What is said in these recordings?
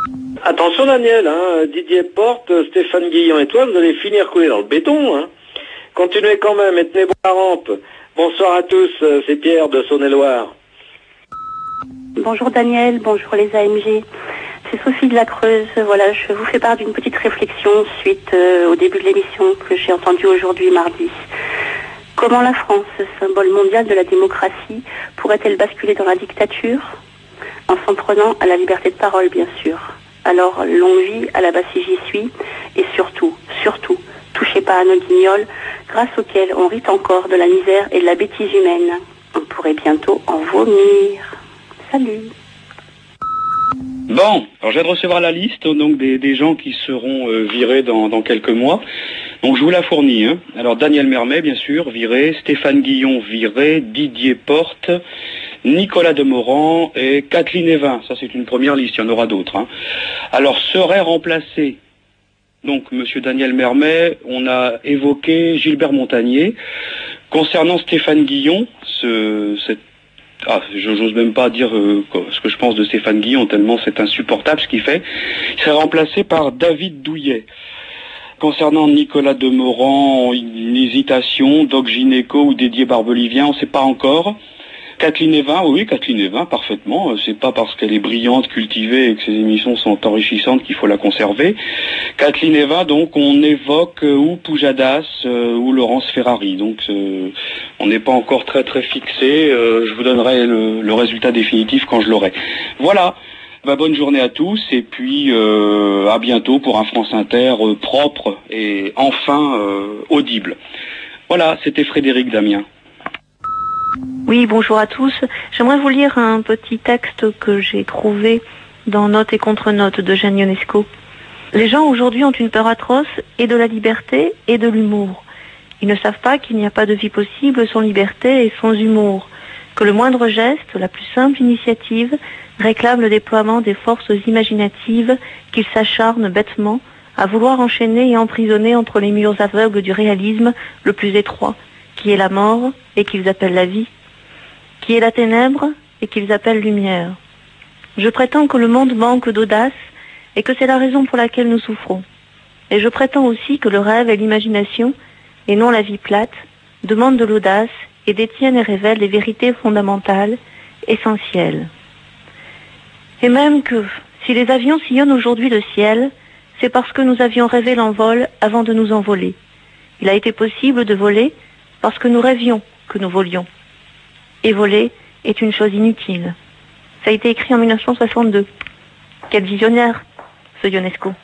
Attention Daniel, hein, Didier Porte, Stéphane Guillon et toi, vous allez finir coulé dans le béton. Hein. Continuez quand même et tenez bon la rampe. Bonsoir à tous, c'est Pierre de Saône-et-Loire. Bonjour Daniel, bonjour les AMG. C'est Sophie de la Creuse. Voilà, je vous fais part d'une petite réflexion suite au début de l'émission que j'ai entendue aujourd'hui mardi. Comment la France, symbole mondial de la démocratie, pourrait-elle basculer dans la dictature en s'en prenant à la liberté de parole, bien sûr. Alors, longue vie à la Bassie j'y suis, et surtout, touchez pas à nos guignols, grâce auxquels on rit encore de la misère et de la bêtise humaine. On pourrait bientôt en vomir. Salut. Bon, alors je viens de recevoir la liste donc des gens qui seront virés dans quelques mois. Donc je vous la fournis. Hein. Alors Daniel Mermet, bien sûr, viré. Stéphane Guillon, viré. Didier Porte, Nicolas Demorand et Kathleen Evin. Ça c'est une première liste, il y en aura d'autres. Hein. Alors serait remplacé, donc Monsieur Daniel Mermet, on a évoqué Gilbert Montagnier. Concernant Stéphane Guillon, j'ose même pas dire ce que je pense de Stéphane Guillon, tellement c'est insupportable ce qu'il fait. Il serait remplacé par David Douillet. Concernant Nicolas Demorand, une hésitation, Doc Gynéco ou Didier Barbelivien, on ne sait pas encore. Kathleen Evin, oui, Kathleen Evin, parfaitement. C'est pas parce qu'elle est brillante, cultivée et que ses émissions sont enrichissantes qu'il faut la conserver. Kathleen Evin, donc, on évoque ou Pujadas ou Laurence Ferrari. Donc, on n'est pas encore très fixé. Je vous donnerai le résultat définitif quand je l'aurai. Voilà. Bonne journée à tous et puis à bientôt pour un France Inter propre et enfin audible. Voilà, c'était Frédéric Damien. Oui, bonjour à tous. J'aimerais vous lire un petit texte que j'ai trouvé dans Notes et contre-notes de Jeanne Ionesco. Les gens aujourd'hui ont une peur atroce et de la liberté et de l'humour. Ils ne savent pas qu'il n'y a pas de vie possible sans liberté et sans humour, que le moindre geste, la plus simple initiative, réclame le déploiement des forces imaginatives qu'ils s'acharnent bêtement à vouloir enchaîner et emprisonner entre les murs aveugles du réalisme le plus étroit, qui est la mort et qu'ils appellent la vie, qui est la ténèbre et qu'ils appellent lumière. Je prétends que le monde manque d'audace et que c'est la raison pour laquelle nous souffrons. Et je prétends aussi que le rêve et l'imagination, et non la vie plate, demandent de l'audace et détiennent et révèlent les vérités fondamentales, essentielles. Et même que, si les avions sillonnent aujourd'hui le ciel, c'est parce que nous avions rêvé l'envol avant de nous envoler. Il a été possible de voler parce que nous rêvions que nous volions. Et voler est une chose inutile. Ça a été écrit en 1962. Quel visionnaire, ce Ionesco.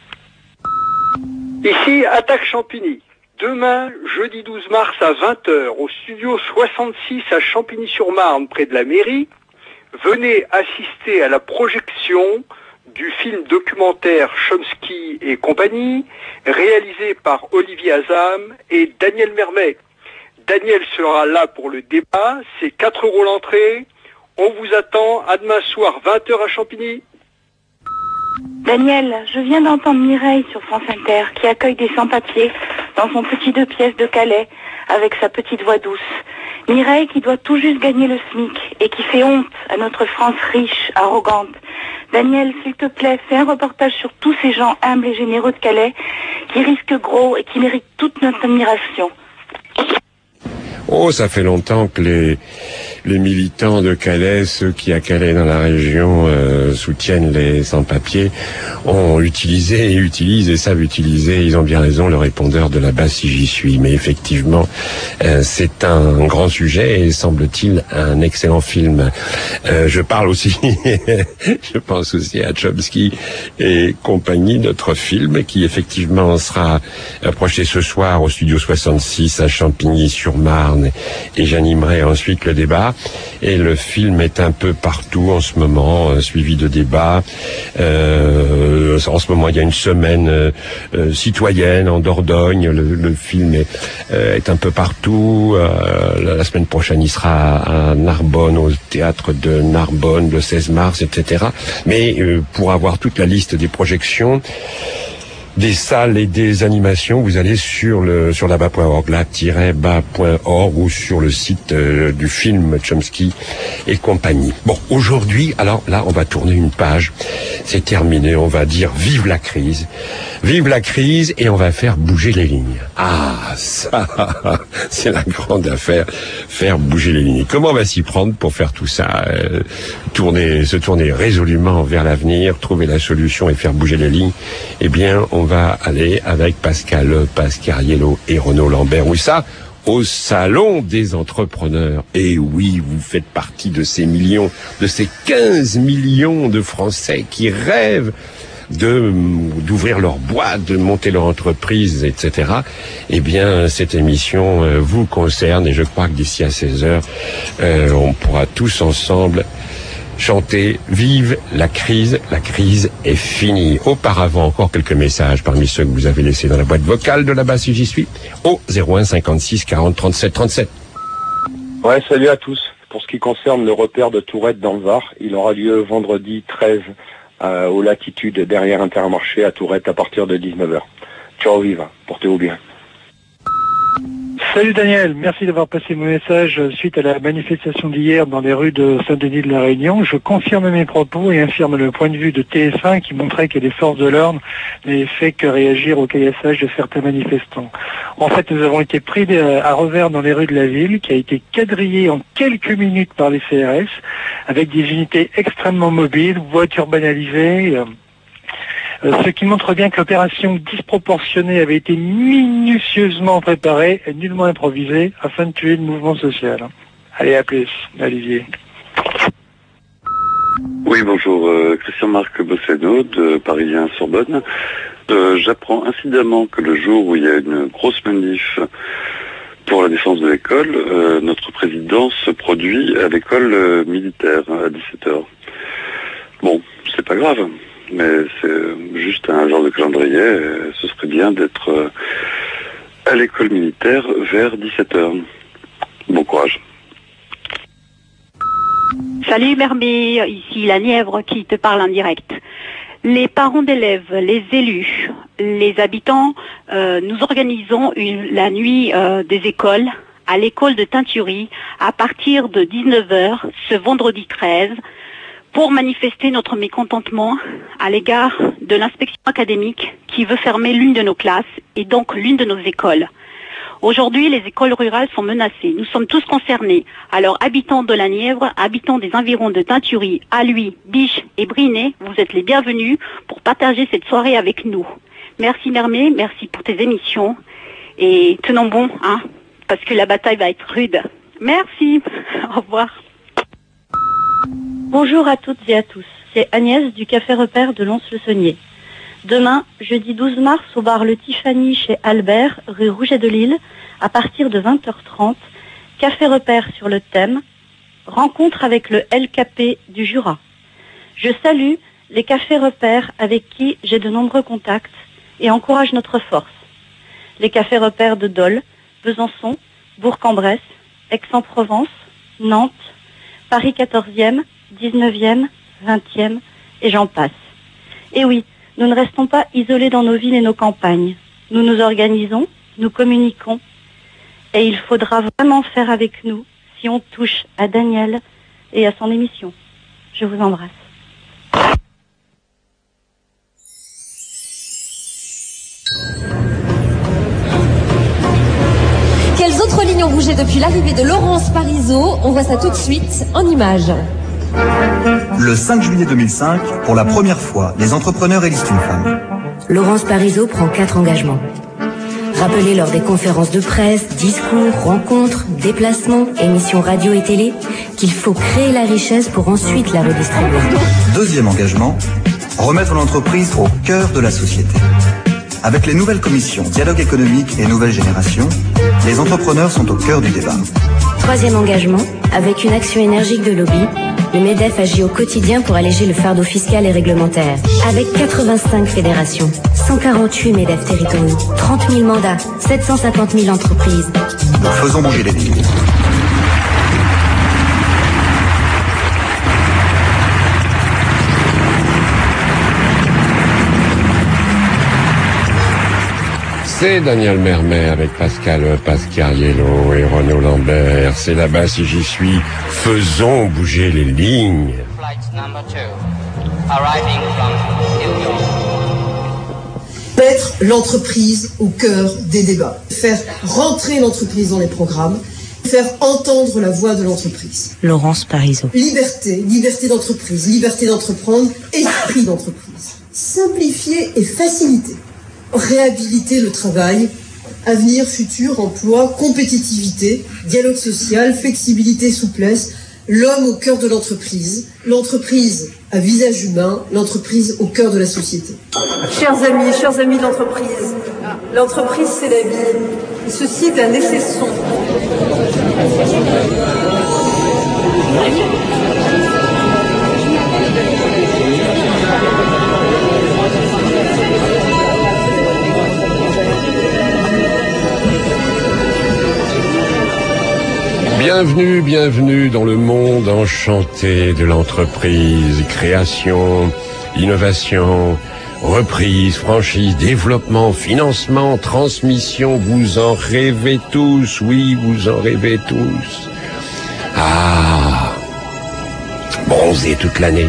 Ici, Attaque Champigny. Demain, jeudi 12 mars à 20h, au studio 66 à Champigny-sur-Marne, près de la mairie, venez assister à la projection du film documentaire Chomsky et compagnie, réalisé par Olivier Azam et Daniel Mermet. Daniel sera là pour le débat, c'est 4 € l'entrée. On vous attend à demain soir, 20h à Champigny. Daniel, je viens d'entendre Mireille sur France Inter qui accueille des sans-papiers dans son petit 2 pièces de Calais avec sa petite voix douce. Mireille qui doit tout juste gagner le SMIC et qui fait honte à notre France riche, arrogante. Daniel, s'il te plaît, fais un reportage sur tous ces gens humbles et généreux de Calais qui risquent gros et qui méritent toute notre admiration. Oh, ça fait longtemps que les militants de Calais, ceux qui à Calais dans la région soutiennent les sans-papiers, ont utilisé et utilisent et savent utiliser, ils ont bien raison, le répondeur de la base si j'y suis. Mais effectivement, c'est un grand sujet et semble-t-il un excellent film. Je parle aussi, je pense aussi à Chomsky et compagnie, notre film qui effectivement sera projeté ce soir au studio 66 à Champigny-sur-Marne. Et j'animerai ensuite le débat. Et le film est un peu partout en ce moment, suivi de débats. En ce moment, il y a une semaine citoyenne en Dordogne. Le film est un peu partout. La semaine prochaine, il sera à Narbonne, au théâtre de Narbonne, le 16 mars, etc. Mais pour avoir toute la liste des projections, des salles et des animations, vous allez sur laba.org, la-ba.org, ou sur le site du film Chomsky et compagnie. Bon, aujourd'hui, alors là, on va tourner une page. C'est terminé, on va dire vive la crise, et on va faire bouger les lignes. Ah, ça, c'est la grande affaire, faire bouger les lignes. Comment on va s'y prendre pour faire tout ça, se tourner résolument vers l'avenir, trouver la solution et faire bouger les lignes? Eh bien, on va aller avec Pascal Pasquariello et Renaud Lambert-Ouissa au Salon des entrepreneurs. Et oui, vous faites partie de ces 15 millions de Français qui rêvent d'ouvrir leur boîte, de monter leur entreprise, etc. Eh bien, cette émission vous concerne, et je crois que d'ici à 16h, on pourra tous ensemble chanter « Vive la crise est finie ». Auparavant, encore quelques messages parmi ceux que vous avez laissés dans la boîte vocale de là-bas si j'y suis, au 01 56 40 37 37. Ouais, salut à tous. Pour ce qui concerne le repère de Tourette dans le Var, il aura lieu vendredi 13 aux latitudes derrière Intermarché à Tourette à partir de 19h. Ciao, viva, portez-vous bien. Salut Daniel, merci d'avoir passé mon message suite à la manifestation d'hier dans les rues de Saint-Denis de la Réunion. Je confirme mes propos et infirme le point de vue de TF1 qui montrait que les forces de l'ordre n'avaient fait que réagir au caillassage de certains manifestants. En fait, nous avons été pris à revers dans les rues de la ville, qui a été quadrillée en quelques minutes par les CRS, avec des unités extrêmement mobiles, voitures banalisées, ce qui montre bien que l'opération disproportionnée avait été minutieusement préparée et nullement improvisée afin de tuer le mouvement social. Allez, à plus, Olivier. Oui, bonjour, Christian-Marc Bosseno de Parisien-Sorbonne. J'apprends incidemment que le jour où il y a une grosse manif pour la défense de l'école, notre président se produit à l'école militaire à 17h. Bon, c'est pas grave. Mais c'est juste un genre de calendrier. Ce serait bien d'être à l'école militaire vers 17h. Bon courage. Salut Mermé, ici la Nièvre qui te parle en direct. Les parents d'élèves, les élus, les habitants, nous organisons la nuit des écoles à l'école de Teintury à partir de 19h ce vendredi 13 pour manifester notre mécontentement à l'égard de l'inspection académique qui veut fermer l'une de nos classes et donc l'une de nos écoles. Aujourd'hui, les écoles rurales sont menacées. Nous sommes tous concernés. Alors, habitants de la Nièvre, habitants des environs de Teintury, Alluy, Biche et Brinet, vous êtes les bienvenus pour partager cette soirée avec nous. Merci Mermé, merci pour tes émissions. Et tenons bon, hein, parce que la bataille va être rude. Merci. Au revoir. Bonjour à toutes et à tous, c'est Agnès du Café Repère de Lons-le-Saunier. Demain, jeudi 12 mars, au bar Le Tiffany chez Albert, rue Rouget de Lille, à partir de 20h30, Café Repère sur le thème « Rencontre avec le LKP du Jura ». Je salue les cafés repères avec qui j'ai de nombreux contacts et encourage notre force. Les cafés repères de Dole, Besançon, Bourg-en-Bresse, Aix-en-Provence, Nantes, Paris 14e, 19e, 20e et j'en passe. Et oui, nous ne restons pas isolés dans nos villes et nos campagnes. Nous nous organisons, nous communiquons et il faudra vraiment faire avec nous si on touche à Daniel et à son émission. Je vous embrasse. Quelles autres lignes ont bougé depuis l'arrivée de Laurence Parisot? On voit ça tout de suite en images. Le 5 juillet 2005, pour la première fois, les entrepreneurs élisent une femme. Laurence Parisot prend 4 engagements. Rappeler lors des conférences de presse, discours, rencontres, déplacements, émissions radio et télé, qu'il faut créer la richesse pour ensuite la redistribuer. Deuxième engagement, remettre l'entreprise au cœur de la société. Avec les nouvelles commissions Dialogue économique et Nouvelle Génération, les entrepreneurs sont au cœur du débat. Troisième engagement, avec une action énergique de lobby, le MEDEF agit au quotidien pour alléger le fardeau fiscal et réglementaire. Avec 85 fédérations, 148 MEDEF territoriaux, 30 000 mandats, 750 000 entreprises. Nous faisons bouger les lignes. C'est Daniel Mermet avec Pascal Pasquariello et Renaud Lambert. C'est là-bas si j'y suis. Faisons bouger les lignes. Flight number 2, arriving from New York. Mettre l'entreprise au cœur des débats. Faire rentrer l'entreprise dans les programmes. Faire entendre la voix de l'entreprise. Laurence Parisot. Liberté, liberté d'entreprise, liberté d'entreprendre, esprit d'entreprise. Simplifier et faciliter. Réhabiliter le travail, avenir, futur, emploi, compétitivité, dialogue social, flexibilité, souplesse, l'homme au cœur de l'entreprise, l'entreprise à visage humain, l'entreprise au cœur de la société. Chers amis de l'entreprise c'est la vie, et ceci est un essai son. Bienvenue dans le monde enchanté de l'entreprise. Création, innovation, reprise, franchise, développement, financement, transmission. Vous en rêvez tous, oui, vous en rêvez tous. Ah, bronzer toute l'année.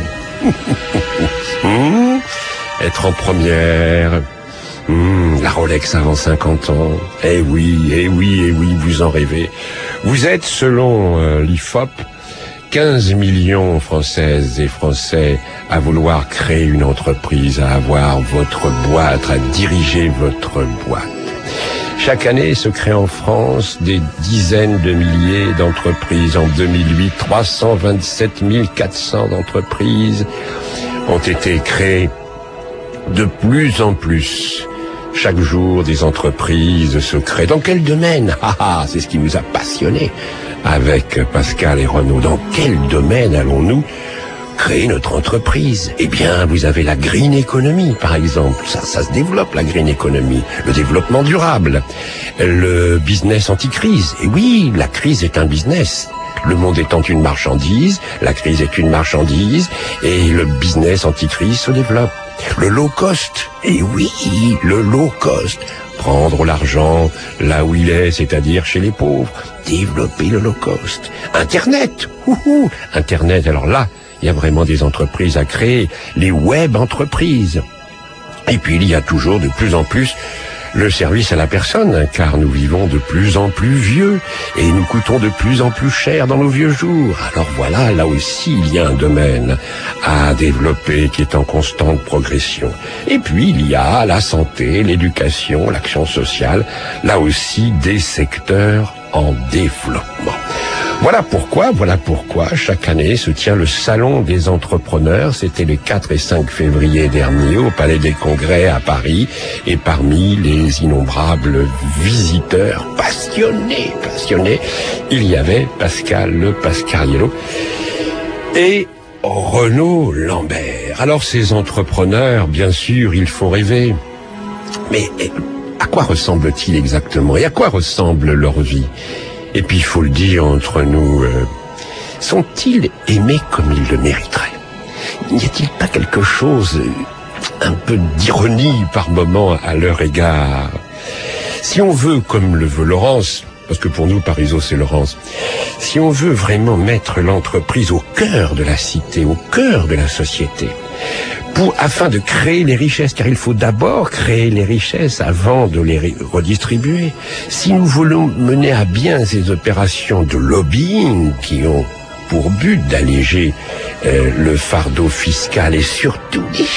Être en première. La Rolex avant 50 ans. Eh oui, vous en rêvez. Vous êtes, selon l'IFOP, 15 millions Françaises et Français à vouloir créer une entreprise, à avoir votre boîte, à diriger votre boîte. Chaque année se créent en France des dizaines de milliers d'entreprises. En 2008, 327 400 entreprises ont été créées. De plus en plus, chaque jour, des entreprises se créent. Dans quel domaine? C'est ce qui nous a passionnés avec Pascal et Renaud. Dans quel domaine allons-nous créer notre entreprise? Eh bien, vous avez la green economy, par exemple. Ça se développe, la green economy. Le développement durable. Le business anti-crise. Et oui, la crise est un business. Le monde étant une marchandise, la crise est une marchandise, et le business anti-crise se développe. Le low cost, et oui, le low cost. Prendre l'argent là où il est, c'est-à-dire chez les pauvres. Développer le low cost. Internet, Internet, alors là, il y a vraiment des entreprises à créer. Les web entreprises. Et puis il y a toujours de plus en plus le service à la personne, car nous vivons de plus en plus vieux et nous coûtons de plus en plus cher dans nos vieux jours. Alors voilà, là aussi, il y a un domaine à développer qui est en constante progression. Et puis, il y a la santé, l'éducation, l'action sociale, là aussi, des secteurs en développement. Voilà pourquoi, chaque année se tient le Salon des entrepreneurs. C'était les 4 et 5 février dernier au Palais des Congrès à Paris. Et parmi les innombrables visiteurs passionnés, il y avait Pascal Pasquariello et Renaud Lambert. Alors ces entrepreneurs, bien sûr, ils font rêver. Mais à quoi ressemble-t-il exactement? Et à quoi ressemble leur vie? Et puis, il faut le dire entre nous, sont-ils aimés comme ils le mériteraient? N'y a-t-il pas quelque chose, un peu d'ironie par moment à leur égard? Si on veut, comme le veut Laurence, parce que pour nous, Parisot, c'est Laurence, si on veut vraiment mettre l'entreprise au cœur de la cité, au cœur de la société, afin de créer les richesses, car il faut d'abord créer les richesses avant de les redistribuer. Si nous voulons mener à bien ces opérations de lobbying qui ont pour but d'alléger le fardeau fiscal et surtout les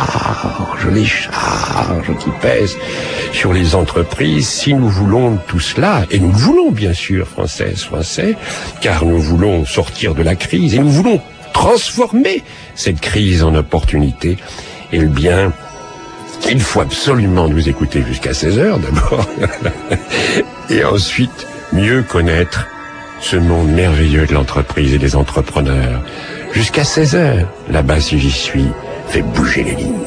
charges qui pèsent sur les entreprises, si nous voulons tout cela, et nous le voulons bien sûr, Français, car nous voulons sortir de la crise et nous voulons transformer cette crise en opportunité, eh bien, il faut absolument nous écouter jusqu'à 16h d'abord, et ensuite mieux connaître ce monde merveilleux de l'entreprise et des entrepreneurs. Jusqu'à 16h, là-bas si j'y suis, fait bouger les lignes.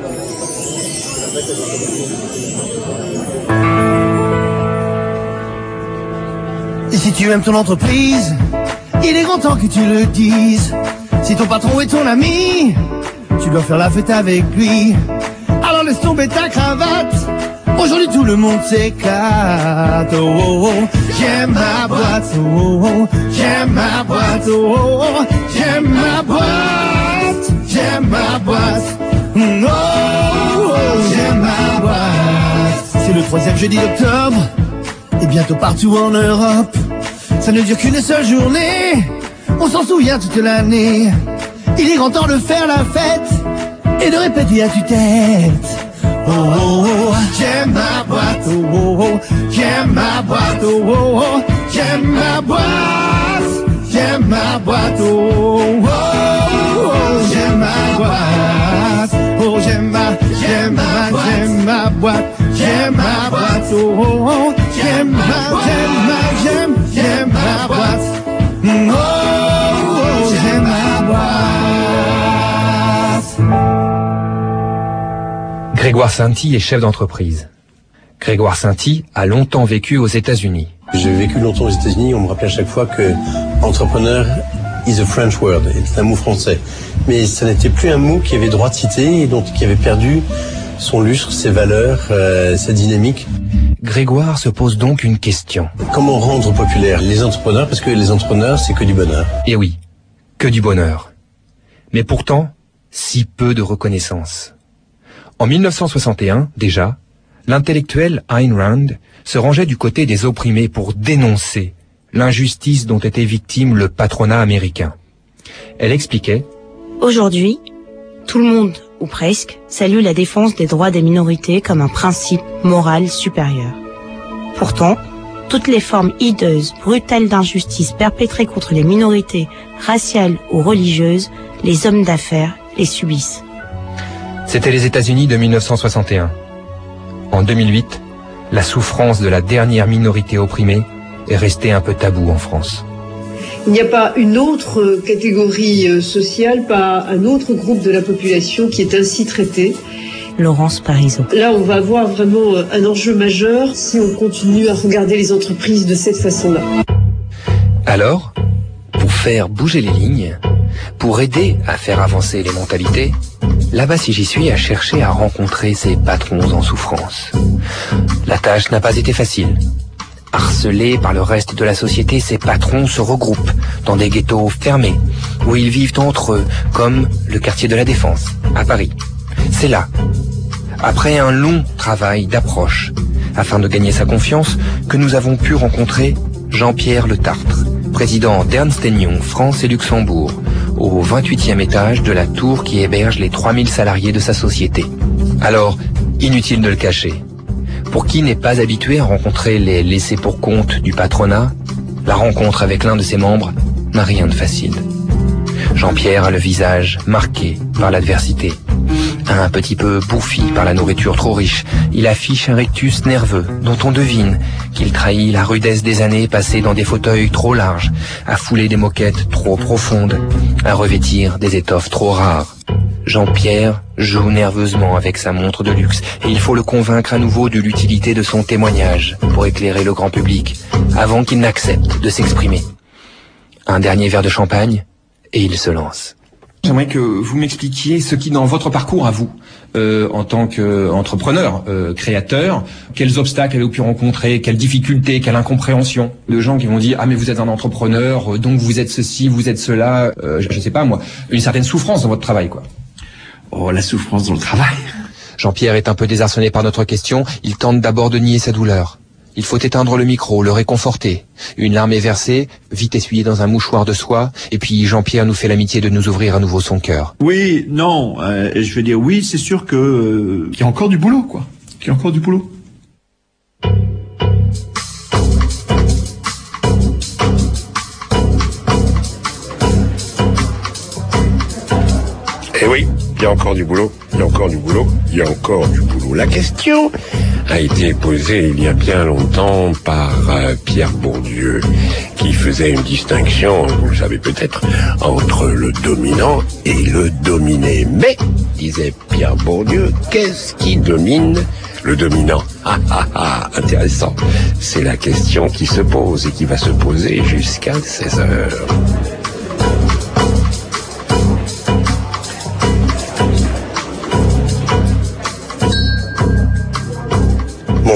Et si tu aimes ton entreprise, il est grand temps que tu le dises. Si ton patron est ton ami, tu dois faire la fête avec lui. Alors laisse tomber ta cravate, Aujourd'hui tout le monde s'éclate. Oh, oh, oh. J'aime ma boîte. Oh, oh, oh. J'aime ma boîte. Oh, oh, oh. J'aime ma boîte. J'aime ma boîte. Oh, oh, oh. J'aime ma boîte. C'est le 3e jeudi d'octobre et bientôt partout en Europe. Ça ne dure qu'une seule journée, on s'en souvient toute l'année. Il est grand temps de faire la fête et de répéter à tue-tête. Oh, oh, oh, j'aime ma boîte. Oh, oh, oh, j'aime ma boîte. Oh, oh, oh, j'aime ma boîte. J'aime ma boîte. Oh, oh, oh, j'aime ma boîte. Oh, j'aime ma boîte. J'aime ma boîte. Oh, oh, oh, j'aime ma boîte. Oh, oh, j'aime ma boîte. Grégoire Sainty est chef d'entreprise. Grégoire Sainty a longtemps vécu aux États-Unis. J'ai vécu longtemps aux États-Unis, on me rappelait à chaque fois que entrepreneur is a French word, c'est un mot français. Mais ça n'était plus un mot qui avait droit de citer et donc qui avait perdu son lustre, ses valeurs, sa dynamique. Grégoire se pose donc une question. Comment rendre populaire les entrepreneurs? Parce que les entrepreneurs, c'est que du bonheur. Et oui, que du bonheur. Mais pourtant, si peu de reconnaissance. En 1961, déjà, l'intellectuelle Ayn Rand se rangeait du côté des opprimés pour dénoncer l'injustice dont était victime le patronat américain. Elle expliquait: Aujourd'hui, tout le monde, ou presque, salue la défense des droits des minorités comme un principe moral supérieur. Pourtant, toutes les formes hideuses, brutales d'injustice perpétrées contre les minorités raciales ou religieuses, les hommes d'affaires les subissent. C'était les États-Unis de 1961. En 2008, la souffrance de la dernière minorité opprimée est restée un peu tabou en France. Il n'y a pas une autre catégorie sociale, pas un autre groupe de la population qui est ainsi traité. Laurence Parisot. Là, on va avoir vraiment un enjeu majeur si on continue à regarder les entreprises de cette façon-là. Alors, pour faire bouger les lignes, pour aider à faire avancer les mentalités, là-bas si j'y suis a cherché à rencontrer ces patrons en souffrance. La tâche n'a pas été facile. Harcelés par le reste de la société, ces patrons se regroupent dans des ghettos fermés, où ils vivent entre eux, comme le quartier de la Défense, à Paris. C'est là, après un long travail d'approche, afin de gagner sa confiance, que nous avons pu rencontrer Jean-Pierre Le Tartre, président d'Ernst & Young France et Luxembourg, au 28e étage de la tour qui héberge les 3000 salariés de sa société. Alors, inutile de le cacher. Pour qui n'est pas habitué à rencontrer les laissés pour compte du patronat, la rencontre avec l'un de ses membres n'a rien de facile. Jean-Pierre a le visage marqué par l'adversité. Un petit peu bouffi par la nourriture trop riche, il affiche un rictus nerveux dont on devine qu'il trahit la rudesse des années passées dans des fauteuils trop larges, à fouler des moquettes trop profondes, à revêtir des étoffes trop rares. Jean-Pierre joue nerveusement avec sa montre de luxe et il faut le convaincre à nouveau de l'utilité de son témoignage pour éclairer le grand public avant qu'il n'accepte de s'exprimer. Un dernier verre de champagne et il se lance. J'aimerais que vous m'expliquiez ce qui, dans votre parcours à vous, en tant qu'entrepreneur, créateur, quels obstacles avez-vous pu rencontrer, quelles difficultés, quelle incompréhension de gens qui vont dire « Ah mais vous êtes un entrepreneur, donc vous êtes ceci, vous êtes cela », je sais pas moi, une certaine souffrance dans votre travail, quoi. Oh, la souffrance dans le travail. Jean-Pierre est un peu désarçonné par notre question, il tente d'abord de nier sa douleur. Il faut éteindre le micro, le réconforter. Une larme est versée, vite essuyée dans un mouchoir de soie, et puis Jean-Pierre nous fait l'amitié de nous ouvrir à nouveau son cœur. Oui, non, je veux dire oui, c'est sûr que qu'il y a encore du boulot, quoi. Qu'il y a encore du boulot. Eh oui, il y a encore du boulot, il y a encore du boulot, il y a encore du boulot. La question a été posée il y a bien longtemps par Pierre Bourdieu, qui faisait une distinction, vous le savez peut-être, entre le dominant et le dominé. Mais, disait Pierre Bourdieu, qu'est-ce qui domine le dominant? Intéressant. C'est la question qui se pose et qui va se poser jusqu'à 16h.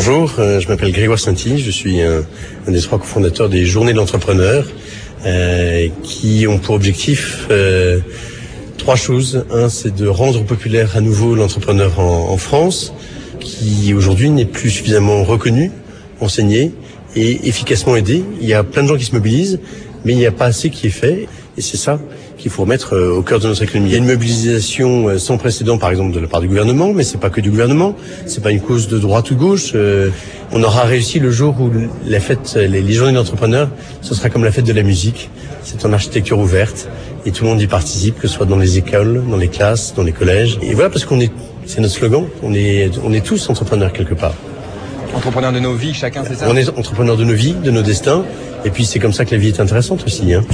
Bonjour, je m'appelle Grégoire Sainty, je suis un des 3 cofondateurs des Journées de l'entrepreneur qui ont pour objectif 3 choses. Un, c'est de rendre populaire à nouveau l'entrepreneur en France, qui aujourd'hui n'est plus suffisamment reconnu, enseigné et efficacement aidé. Il y a plein de gens qui se mobilisent, mais il n'y a pas assez qui est fait, et c'est ça qu'il faut remettre au cœur de notre économie. Il y a une mobilisation sans précédent, par exemple, de la part du gouvernement, mais c'est pas que du gouvernement, c'est pas une cause de droite ou de gauche. On aura réussi le jour où la fête, les journées d'entrepreneurs, ce sera comme la fête de la musique. C'est en architecture ouverte, et tout le monde y participe, que ce soit dans les écoles, dans les classes, dans les collèges. Et voilà, parce c'est notre slogan, on est tous entrepreneurs quelque part. Entrepreneurs de nos vies, chacun, c'est ça? On est entrepreneurs de nos vies, de nos destins, et puis c'est comme ça que la vie est intéressante aussi, hein.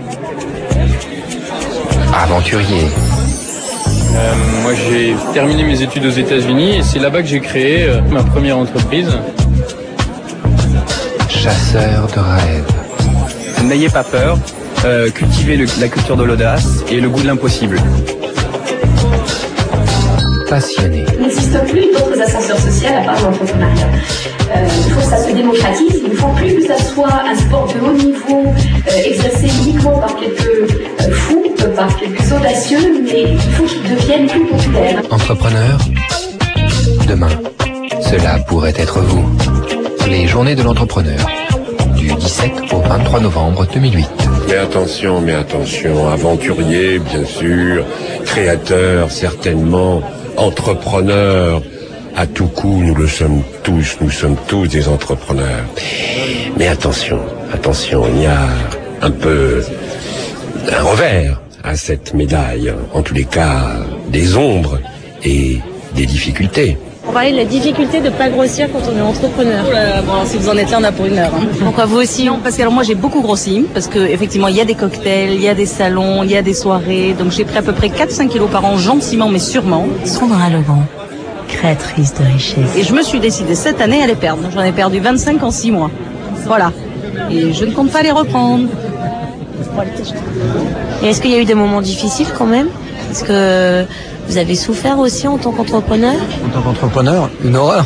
Aventurier. Moi, j'ai terminé mes études aux États-Unis et c'est là-bas que j'ai créé ma première entreprise. Chasseur de rêves. N'ayez pas peur, cultivez la culture de l'audace et le goût de l'impossible. Passionné. Il n'existe plus d'autres ascenseurs sociaux à part l'entrepreneuriat. Il faut que ça se démocratise, il ne faut plus que ça soit un sport de haut niveau, exercé uniquement par quelques fous, par quelques audacieux, mais il faut qu'il devienne plus populaire. Entrepreneur, demain, cela pourrait être vous. Les Journées de l'entrepreneur, du 17 au 23 novembre 2008. Mais attention, aventurier, bien sûr, créateur, certainement, entrepreneur. À tout coup, nous sommes tous des entrepreneurs. Mais attention, il y a un peu un revers à cette médaille, en tous les cas, des ombres et des difficultés. On parlait de la difficulté de ne pas grossir quand on est entrepreneur. Bon, alors, si vous en êtes là, on a pour 1 heure. Hein. Pourquoi vous aussi? Non, parce que alors, moi j'ai beaucoup grossi, parce que effectivement il y a des cocktails, il y a des salons, il y a des soirées, donc j'ai pris à peu près 4-5 kilos par an, gentiment mais sûrement. Sandra Legrand, créatrice de richesse. Et je me suis décidée cette année à les perdre. J'en ai perdu 25 en 6 mois. Voilà. Et je ne compte pas les reprendre. Et est-ce qu'il y a eu des moments difficiles quand même? Est-ce que vous avez souffert aussi en tant qu'entrepreneur? En tant qu'entrepreneur, une horreur.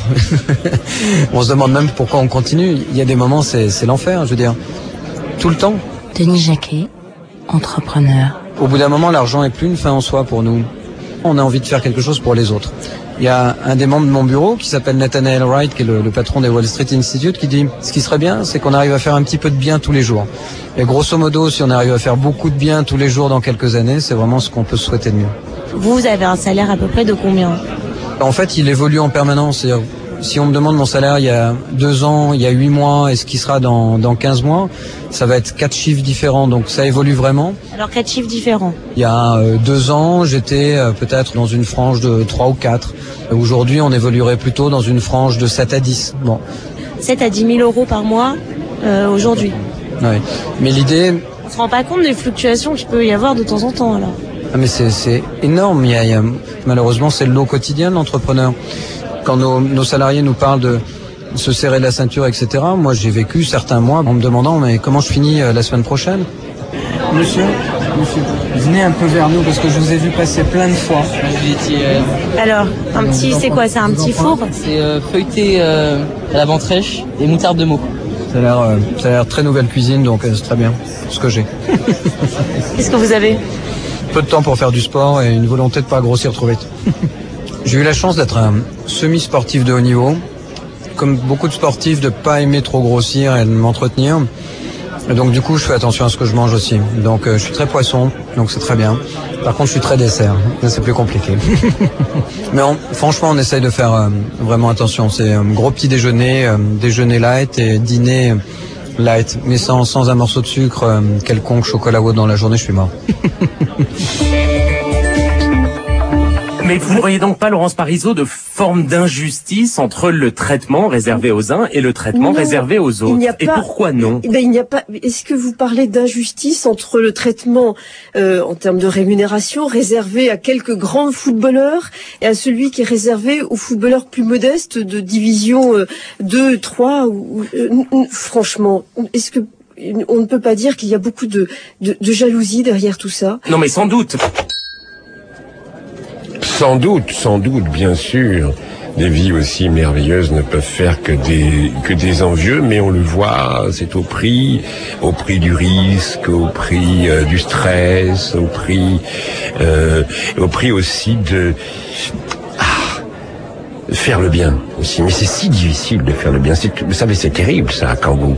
On se demande même pourquoi on continue. Il y a des moments, c'est l'enfer, je veux dire. Tout le temps. Denis Jacquet, entrepreneur. Au bout d'un moment, l'argent n'est plus une fin en soi pour nous. On a envie de faire quelque chose pour les autres. Il y a un des membres de mon bureau qui s'appelle Nathaniel Wright, qui est le patron des Wall Street Institute, qui dit ce qui serait bien, c'est qu'on arrive à faire un petit peu de bien tous les jours. Et grosso modo, si on arrive à faire beaucoup de bien tous les jours dans quelques années, c'est vraiment ce qu'on peut se souhaiter de mieux. Vous avez un salaire à peu près de combien? En fait, il évolue en permanence. C'est-à-dire, si on me demande mon salaire il y a 2 ans, il y a 8 mois, et ce qui sera dans 15 mois, ça va être 4 chiffres différents, donc ça évolue vraiment. Alors 4 chiffres différents. Il y a 2 ans, j'étais peut-être dans une frange de 3 ou 4. Aujourd'hui, on évoluerait plutôt dans une frange de 7 à 10. Bon. 7 à 10 000 euros par mois aujourd'hui. Oui. Mais l'idée... On se rend pas compte des fluctuations qu'il peut y avoir de temps en temps alors. Ah mais c'est énorme. Malheureusement, c'est le lot quotidien de l'entrepreneur. Quand nos salariés nous parlent de se serrer la ceinture, etc., moi j'ai vécu certains mois en me demandant mais comment je finis la semaine prochaine? Monsieur, venez un peu vers nous parce que je vous ai vu passer plein de fois. Alors, c'est quoi? C'est un petit four? C'est feuilleté à la ventrèche et moutarde de Meaux. Ça a l'air très nouvelle cuisine, donc c'est très bien, ce que j'ai. Qu'est-ce que vous avez? Peu de temps pour faire du sport et une volonté de pas grossir trop vite. J'ai eu la chance d'être un semi-sportif de haut niveau. Comme beaucoup de sportifs, de pas aimer trop grossir et de m'entretenir. Et donc du coup, je fais attention à ce que je mange aussi. Donc je suis très poisson, donc c'est très bien. Par contre, je suis très dessert. Là, c'est plus compliqué. Mais franchement, on essaye de faire vraiment attention. C'est gros petit déjeuner, déjeuner light et dîner light. Mais sans un morceau de sucre, quelconque chocolat ou autre dans la journée, je suis mort. Mais vous ne voyez donc pas, Laurence Parisot, de forme d'injustice entre le traitement réservé aux uns et le traitement réservé aux autres? Et pourquoi non? Il n'y a pas. Est-ce que vous parlez d'injustice entre le traitement en termes de rémunération réservé à quelques grands footballeurs et à celui qui est réservé aux footballeurs plus modestes de division 2, 3 franchement, est-ce que on ne peut pas dire qu'il y a beaucoup de jalousie derrière tout ça? Non, mais sans doute. Sans doute, bien sûr. des vies aussi merveilleuses ne peuvent faire que des envieux, mais on le voit, c'est au prix du risque, au prix du stress, au prix aussi de faire le bien aussi. Mais c'est si difficile de faire le bien. Vous savez, c'est terrible ça, quand vous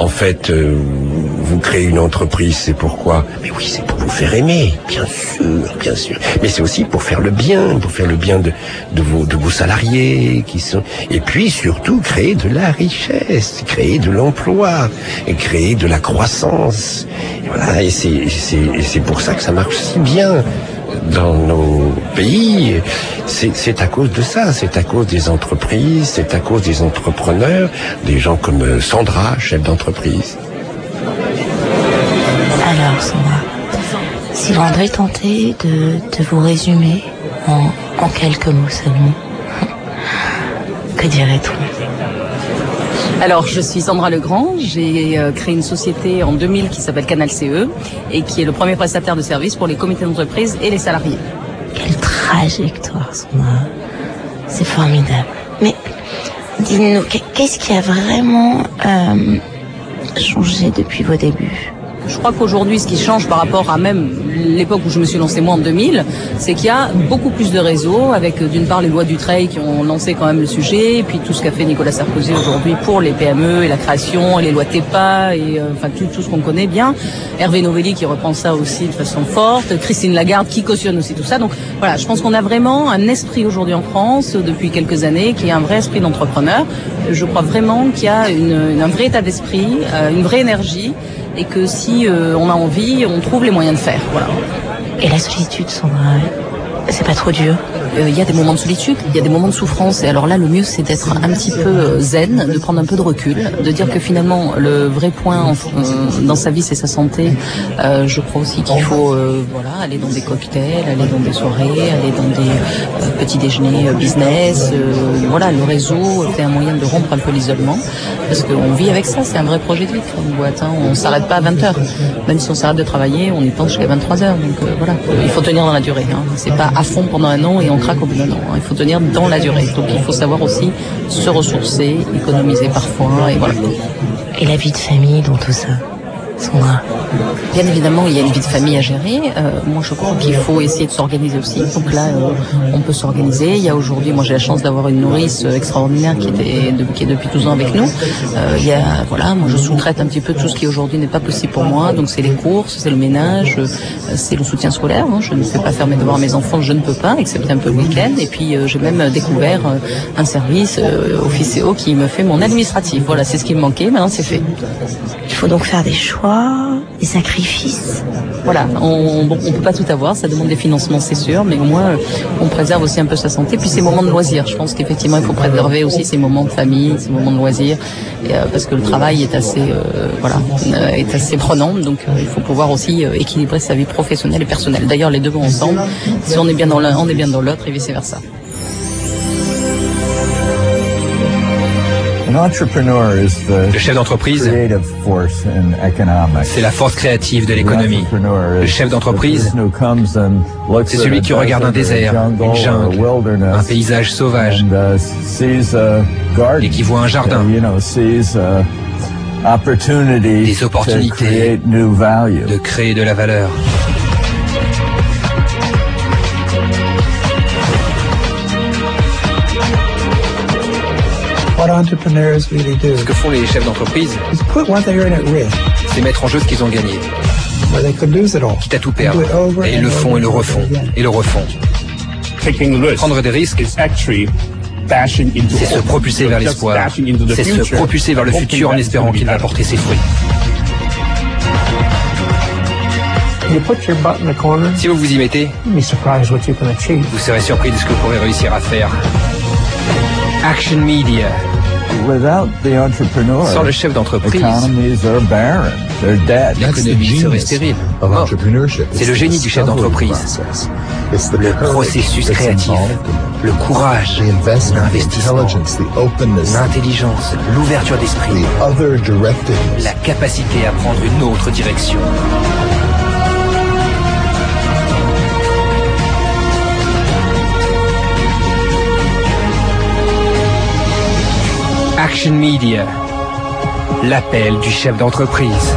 créez une entreprise, c'est pourquoi? Mais oui, c'est pour vous faire aimer, bien sûr. Mais c'est aussi pour faire le bien de vos salariés et puis surtout créer de la richesse, créer de l'emploi, et créer de la croissance. Et voilà, et c'est pour ça que ça marche si bien dans nos pays. C'est à cause de ça, c'est à cause des entreprises, c'est à cause des entrepreneurs, des gens comme Sandra, chef d'entreprise. Alors Sandra, si l'on devait tenter de vous résumer en quelques mots seulement, que dirait-on? Alors, je suis Sandra Legrand, j'ai créé une société en 2000 qui s'appelle Canal CE et qui est le premier prestataire de services pour les comités d'entreprise et les salariés. Quelle trajectoire, Sandra. C'est formidable. Mais, dis-nous, qu'est-ce qui a vraiment changé depuis vos débuts? Je crois qu'aujourd'hui, ce qui change par rapport à même l'époque où je me suis lancée moi en 2000, c'est qu'il y a beaucoup plus de réseaux, avec d'une part les lois Dutreil qui ont lancé quand même le sujet, et puis tout ce qu'a fait Nicolas Sarkozy aujourd'hui pour les PME et la création, et les lois TEPA, et enfin tout ce qu'on connaît bien. Hervé Novelli qui reprend ça aussi de façon forte, Christine Lagarde qui cautionne aussi tout ça. Donc voilà, je pense qu'on a vraiment un esprit aujourd'hui en France, depuis quelques années, qui est un vrai esprit d'entrepreneur. Je crois vraiment qu'il y a un vrai état d'esprit, une vraie énergie, et que si on a envie, on trouve les moyens de faire. Voilà. Et la solitude, Sandra, c'est pas trop dur? Il y a des moments de solitude, il y a des moments de souffrance, et alors là le mieux c'est d'être un petit peu zen, de prendre un peu de recul, de dire que finalement le vrai point dans sa vie c'est sa santé. Je crois aussi qu'il faut aller dans des cocktails, aller dans des soirées, aller dans des petits déjeuners business. Le réseau c'est un moyen de rompre un peu l'isolement, parce qu'on vit avec ça, c'est un vrai projet de vie, une boîte, on s'arrête pas à 20h, même si on s'arrête de travailler on y pense jusqu'à 23h, donc il faut tenir dans la durée, c'est pas à fond pendant un an et on craque au bout d'un an. Il faut tenir dans la durée. Donc il faut savoir aussi se ressourcer, économiser parfois, et voilà. Et la vie de famille dans tout ça, Sandra? Bien évidemment, il y a une vie de famille à gérer. Moi, je crois qu'il faut essayer de s'organiser aussi. Donc là, on peut s'organiser. Il y a aujourd'hui, moi, j'ai la chance d'avoir une nourrice extraordinaire qui est depuis 12 ans avec nous. Moi, je sous-traite un petit peu tout ce qui aujourd'hui n'est pas possible pour moi. Donc, c'est les courses, c'est le ménage, c'est le soutien scolaire. Je ne peux pas faire mes devoirs à mes enfants, je ne peux pas, excepté un peu le week-end. Et puis, j'ai même découvert un service Officeo qui me fait mon administratif. Voilà, c'est ce qui me manquait. Maintenant, c'est fait. Il faut donc faire des choix, des sacrifices. Voilà, on peut pas tout avoir, ça demande des financements, c'est sûr, mais au moins on préserve aussi un peu sa santé. Puis ces moments de loisirs, je pense qu'effectivement il faut préserver aussi ces moments de famille, ces moments de loisirs, parce que le travail est assez prenant, donc il faut pouvoir aussi équilibrer sa vie professionnelle et personnelle. D'ailleurs les deux vont ensemble. Si on est bien dans l'un, on est bien dans l'autre, et vice versa. Le chef d'entreprise, c'est la force créative de l'économie. Le chef d'entreprise, c'est celui qui regarde un désert, une jungle, un paysage sauvage, et qui voit un jardin, des opportunités de créer de la valeur. Ce que font les chefs d'entreprise, c'est mettre en jeu ce qu'ils ont gagné, quitte à tout perdre. Et ils le font et le refont, et le refont. Prendre des risques, c'est se propulser vers l'espoir, c'est se propulser vers le futur en espérant qu'il va porter ses fruits. Si vous vous y mettez, vous serez surpris de ce que vous pourrez réussir à faire. Action Media. Sans le chef d'entreprise, l'économie serait stérile. C'est le génie du chef d'entreprise. Le processus créatif, le courage, l'investissement, l'intelligence, l'ouverture d'esprit, la capacité à prendre une autre direction. Action Media, l'appel du chef d'entreprise.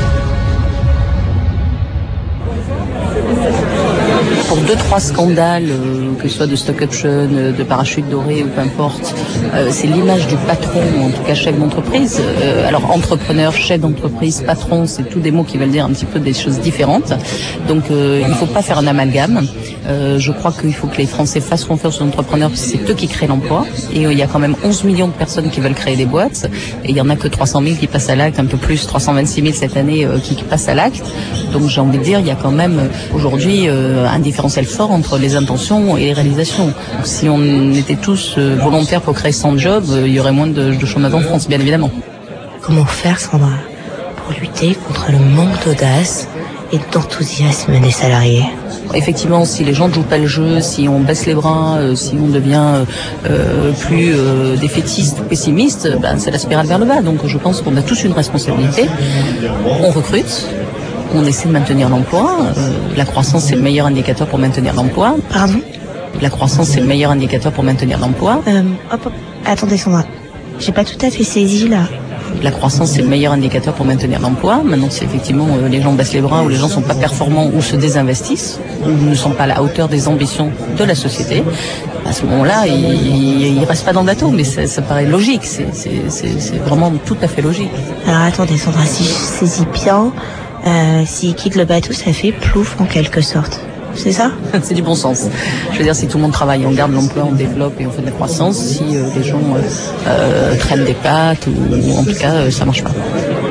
Pour 2-3 scandales, que ce soit de stock option, de parachute doré ou peu importe, c'est l'image du patron, en tout cas chef d'entreprise. Alors entrepreneur, chef d'entreprise, patron, c'est tous des mots qui veulent dire un petit peu des choses différentes. Donc il ne faut pas faire un amalgame. Je crois qu'il faut que les Français fassent confiance aux entrepreneurs parce que c'est eux qui créent l'emploi. Et il y a quand même 11 millions de personnes qui veulent créer des boîtes. Et il n'y en a que 300 000 qui passent à l'acte, un peu plus, 326 000 cette année qui passent à l'acte. Donc j'ai envie de dire, il y a quand même aujourd'hui un différentiel fort entre les intentions et les réalisations. Donc, si on était tous volontaires pour créer 100 jobs, il y aurait moins de chômage en France, bien évidemment. Comment faire, Sandra, pour lutter contre le manque d'audace et d'enthousiasme des salariés? Effectivement, si les gens ne jouent pas le jeu, si on baisse les bras, si on devient plus défaitiste ou pessimiste, c'est la spirale vers le bas. Donc je pense qu'on a tous une responsabilité. On recrute, on essaie de maintenir l'emploi. La croissance, c'est le meilleur indicateur pour maintenir l'emploi. Pardon? La croissance, c'est le meilleur indicateur pour maintenir l'emploi. Attendez Sandra, j'ai pas tout à fait saisi là. La croissance, c'est le meilleur indicateur pour maintenir l'emploi. Maintenant, si effectivement les gens baissent les bras ou les gens sont pas performants ou se désinvestissent ou ne sont pas à la hauteur des ambitions de la société, à ce moment-là, ils restent pas dans le bateau. Mais ça paraît logique. C'est vraiment tout à fait logique. Alors attendez Sandra, si je saisis bien, s'ils quittent le bateau, ça fait plouf en quelque sorte. C'est ça? C'est du bon sens. Je veux dire, si tout le monde travaille, on garde l'emploi, on développe et on fait de la croissance. Si les gens traînent des pattes ou en tout cas, ça marche pas.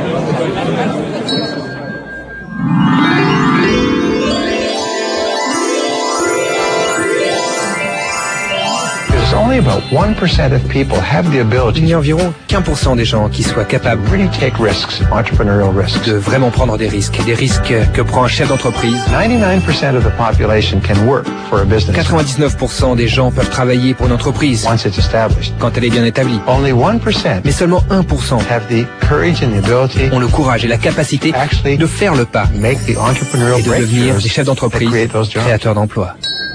Il y a environ qu'1% des gens qui soient capables de vraiment prendre des risques que prend un chef d'entreprise. 99% des gens peuvent travailler pour une entreprise quand elle est bien établie. Mais seulement 1% ont le courage et la capacité de faire le pas et de devenir des chefs d'entreprise créateurs d'emplois.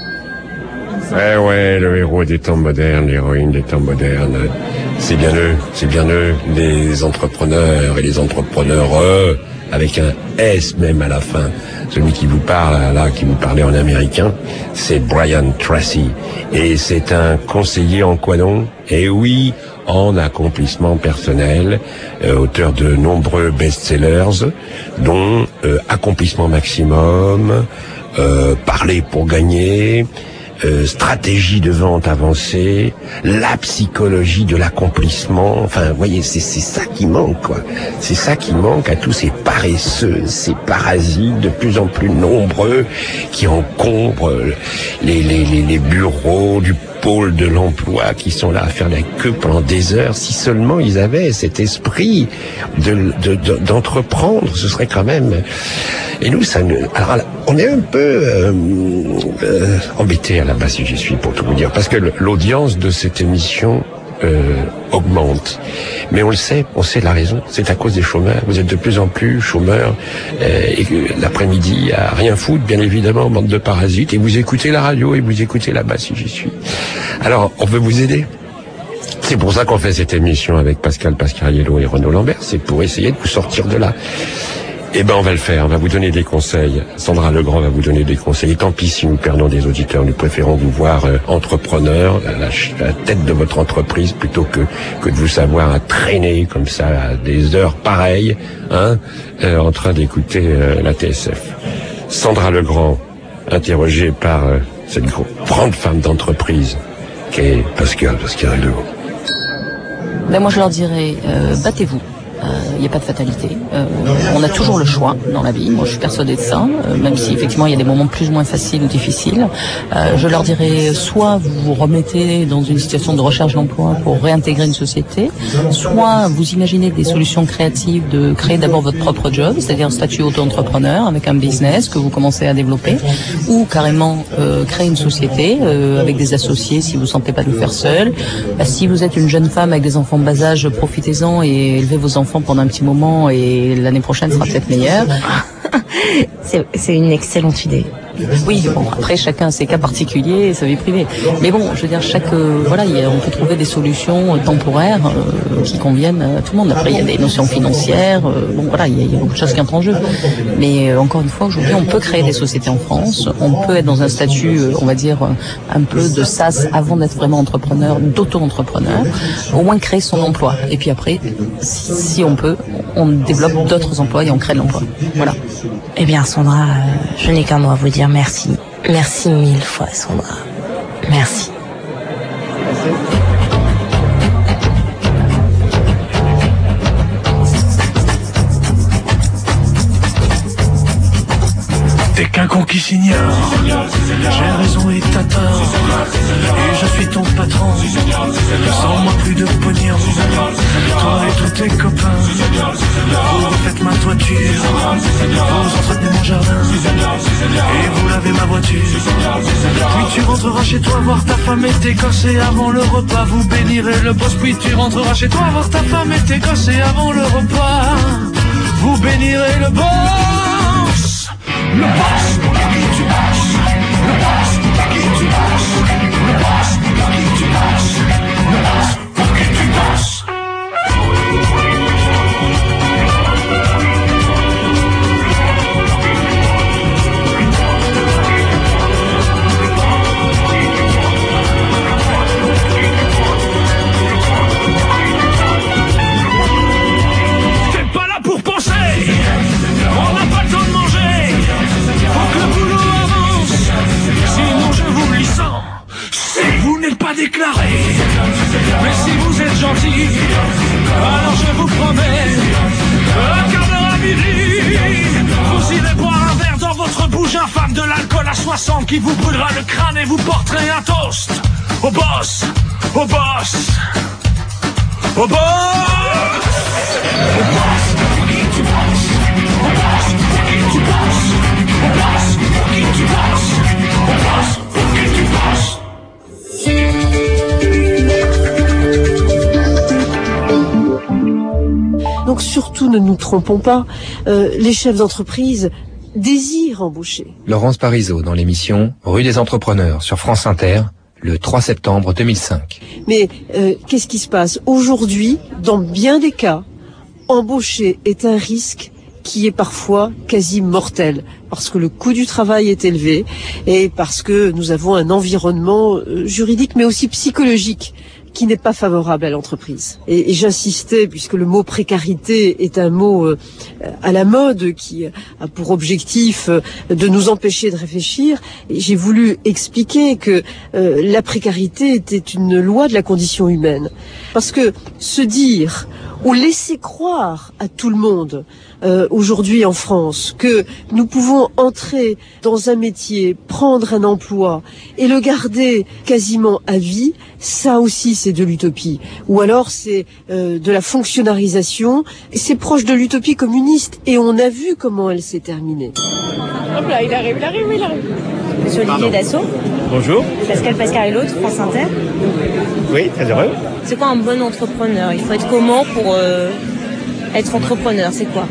Ouais, le héros des temps modernes, l'héroïne des temps modernes, c'est bien eux, les entrepreneurs et les entrepreneurs, avec un S même à la fin. Celui qui vous parle, là, qui vous parlait en américain, c'est Brian Tracy. Et c'est un conseiller en quoi donc? Et oui, en accomplissement personnel, auteur de nombreux best-sellers, dont Accomplissement maximum, Parler pour gagner, stratégie de vente avancée, la psychologie de l'accomplissement. Enfin, vous voyez, c'est ça qui manque, quoi. C'est ça qui manque à tous ces paresseux, ces parasites de plus en plus nombreux qui encombrent les bureaux du pôle de l'emploi, qui sont là à faire la queue pendant des heures. Si seulement ils avaient cet esprit d'entreprendre, ce serait quand même... Et nous, alors, on est un peu embêtés à la base, si j'y suis, pour tout vous dire, parce que l'audience de cette émission augmente. Mais on le sait, on sait la raison. C'est à cause des chômeurs. Vous êtes de plus en plus chômeurs et l'après-midi à rien foutre, bien évidemment, bande de parasites. Et vous écoutez la radio et vous écoutez là-bas, si j'y suis. Alors, on veut vous aider. C'est pour ça qu'on fait cette émission avec Pascal Pasquariello et Renaud Lambert. C'est pour essayer de vous sortir de là. Eh ben, on va le faire. On va vous donner des conseils. Sandra Legrand va vous donner des conseils. Et tant pis si nous perdons des auditeurs. Nous préférons vous voir entrepreneur, à la tête de votre entreprise, plutôt que de vous savoir à traîner comme ça à des heures pareilles, en train d'écouter la TSF. Sandra Legrand, interrogée par cette grande femme d'entreprise qu'est Pascal Pasquariello. Ben moi je leur dirais, battez-vous. Il n'y a pas de fatalité. On a toujours le choix dans la vie. Moi, je suis persuadée de ça, même si effectivement il y a des moments plus ou moins faciles ou difficiles. Je leur dirais, soit vous vous remettez dans une situation de recherche d'emploi pour réintégrer une société, soit vous imaginez des solutions créatives de créer d'abord votre propre job, c'est-à-dire un statut auto-entrepreneur avec un business que vous commencez à développer, ou carrément créer une société avec des associés si vous ne sentez pas de le faire seul. Si vous êtes une jeune femme avec des enfants de bas âge, profitez-en et élevez vos enfants pendant un petit moment et l'année prochaine sera peut-être meilleure. C'est une excellente idée. Oui, bon, après chacun a ses cas particuliers et sa vie privée. Mais bon, je veux dire, on peut trouver des solutions temporaires qui conviennent à tout le monde. Après, il y a des notions financières. Il y a beaucoup de choses qui entrent en jeu. Mais encore une fois, aujourd'hui, on peut créer des sociétés en France. On peut être dans un statut, on va dire, un peu de SAS avant d'être vraiment entrepreneur, d'auto-entrepreneur. Au moins créer son emploi. Et puis après, si on peut, on développe d'autres emplois et on crée de l'emploi. Voilà. Eh bien, Sandra, je n'ai qu'un mot à vous dire merci. Merci 1000 fois, Sandra. Merci. T'es qu'un con qui s'ignore. J'ai raison et t'as tort. Et je suis ton patron. Sans moi plus de pognon. Toi et tous tes copains. Vous refaites ma toiture. Vous entretenez mon jardin. Et vous lavez ma voiture. Puis tu rentreras chez toi voir ta femme et tes gosses. Et avant le repas vous bénirez le boss. Puis tu rentreras chez toi voir ta femme et tes gosses. Et avant le repas vous bénirez le boss. Le boss, pour qui tu bosses. Le boss, pour qui tu bosses. Le boss, pour qui tu bosses. Le boss, pour qui tu bosses. T'es pas là pour penser. On n'a pas le temps de manger. Faut que le boulot avance, sinon je vous lissant. Si vous n'êtes pas déclaré, mais si vous êtes gentil, alors je vous promets un quart d'heure à midi. Vous irez boire un verre dans votre bouche infâme de l'alcool à 60 qui vous brûlera le crâne et vous porterez un toast au boss, au boss, au boss, au boss, pour qui tu bosses, au boss, pour qui tu bosses. On passe pour qui tu passes. On passe pour qui tu passes. Donc surtout ne nous trompons pas, les chefs d'entreprise désirent embaucher. Laurence Parisot dans l'émission Rue des Entrepreneurs sur France Inter, le 3 septembre 2005. Mais qu'est-ce qui se passe? Aujourd'hui, dans bien des cas, embaucher est un risque qui est parfois quasi mortel, parce que le coût du travail est élevé et parce que nous avons un environnement juridique mais aussi psychologique qui n'est pas favorable à l'entreprise. Et j'insistais, puisque le mot précarité est un mot à la mode qui a pour objectif de nous empêcher de réfléchir, et j'ai voulu expliquer que la précarité était une loi de la condition humaine. Parce que se dire ou laisser croire à tout le monde aujourd'hui en France que nous pouvons entrer dans un métier, prendre un emploi et le garder quasiment à vie, ça aussi c'est de l'utopie. Ou alors c'est de la fonctionnalisation. C'est proche de l'utopie communiste et on a vu comment elle s'est terminée. Hop là, il arrive. Monsieur Olivier Dassault. Bonjour. Pascal Pascarello de France Inter. Oui, très heureux. C'est quoi un bon entrepreneur? Il faut être comment pour être entrepreneur? C'est quoi?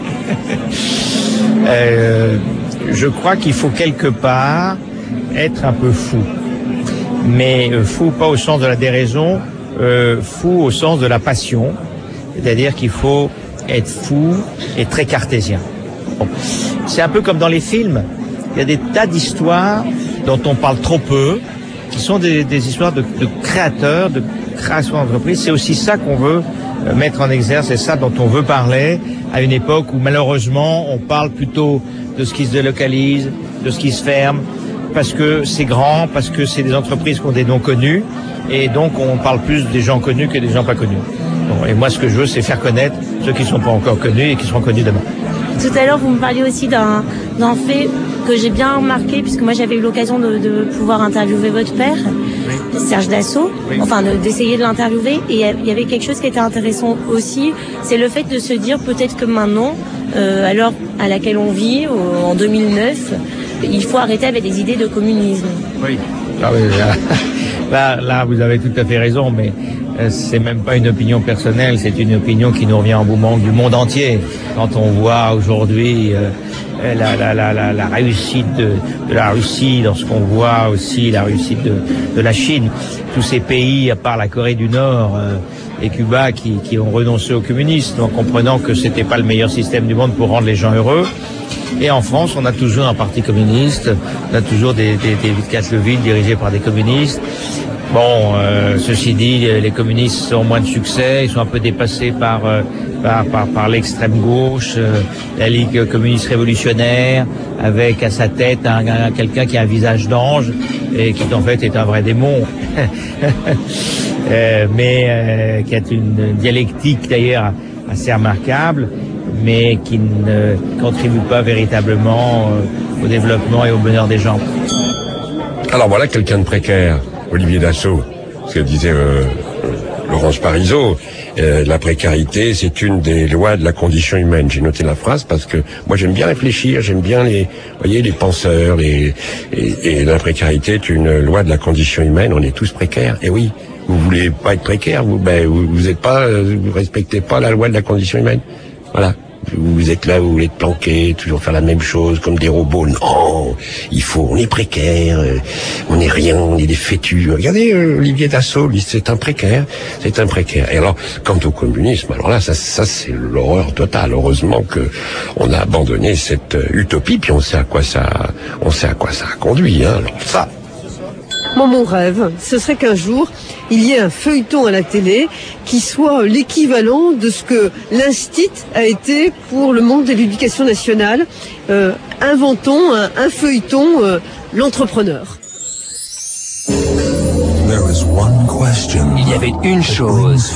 Je crois qu'il faut quelque part être un peu fou. Mais fou pas au sens de la déraison, fou au sens de la passion. C'est-à-dire qu'il faut être fou et très cartésien. Bon. C'est un peu comme dans les films. Il y a des tas d'histoires dont on parle trop peu, qui sont des histoires de créateurs, de création d'entreprise. C'est aussi ça qu'on veut mettre en exergue, c'est ça dont on veut parler à une époque où malheureusement on parle plutôt de ce qui se délocalise, de ce qui se ferme, parce que c'est grand, parce que c'est des entreprises qui ont des noms connus, et donc on parle plus des gens connus que des gens pas connus. Bon, et moi ce que je veux c'est faire connaître ceux qui ne sont pas encore connus et qui seront connus demain. Tout à l'heure vous me parliez aussi d'un fait que j'ai bien remarqué, puisque moi j'avais eu l'occasion de pouvoir interviewer votre père, oui. Serge Dassault, oui. Enfin d'essayer de l'interviewer, et il y avait quelque chose qui était intéressant aussi, c'est le fait de se dire peut-être que maintenant, à l'heure à laquelle on vit, en 2009, il faut arrêter avec des idées de communisme. Oui. Ah oui, Là, vous avez tout à fait raison, mais c'est même pas une opinion personnelle, c'est une opinion qui nous revient en bout du monde entier. Quand on voit aujourd'hui la réussite de la Russie, lorsqu'on voit aussi la réussite de la Chine, tous ces pays, à part la Corée du Nord et Cuba, qui ont renoncé au communisme, en comprenant que c'était pas le meilleur système du monde pour rendre les gens heureux. Et en France, on a toujours un parti communiste, on a toujours des villes dirigées par des communistes. Bon, ceci dit, les communistes ont moins de succès, ils sont un peu dépassés par l'extrême gauche, la Ligue communiste révolutionnaire, avec à sa tête quelqu'un qui a un visage d'ange et qui en fait est un vrai démon, mais qui a une dialectique d'ailleurs assez remarquable, mais qui ne contribue pas véritablement au développement et au bonheur des gens. Alors voilà quelqu'un de précaire, Olivier Dassault, ce que disait Laurence Parisot. La précarité, c'est une des lois de la condition humaine. J'ai noté la phrase parce que moi j'aime bien réfléchir, j'aime bien les penseurs, et la précarité est une loi de la condition humaine. On est tous précaires. Et oui, vous voulez pas être précaire, vous respectez pas la loi de la condition humaine. Voilà. Vous êtes là, vous voulez être planqué, toujours faire la même chose, comme des robots. Non, on est précaire, on est rien, on est des fétus. Regardez, Olivier Dassault, c'est un précaire. Et alors, quant au communisme, alors là, ça c'est l'horreur totale. Heureusement que on a abandonné cette utopie, puis on sait à quoi ça a conduit, hein. Alors ça. Moi, mon rêve, ce serait qu'un jour, il y ait un feuilleton à la télé qui soit l'équivalent de ce que l'Instit a été pour le monde de l'éducation nationale. Inventons un feuilleton, l'entrepreneur. Il y avait une chose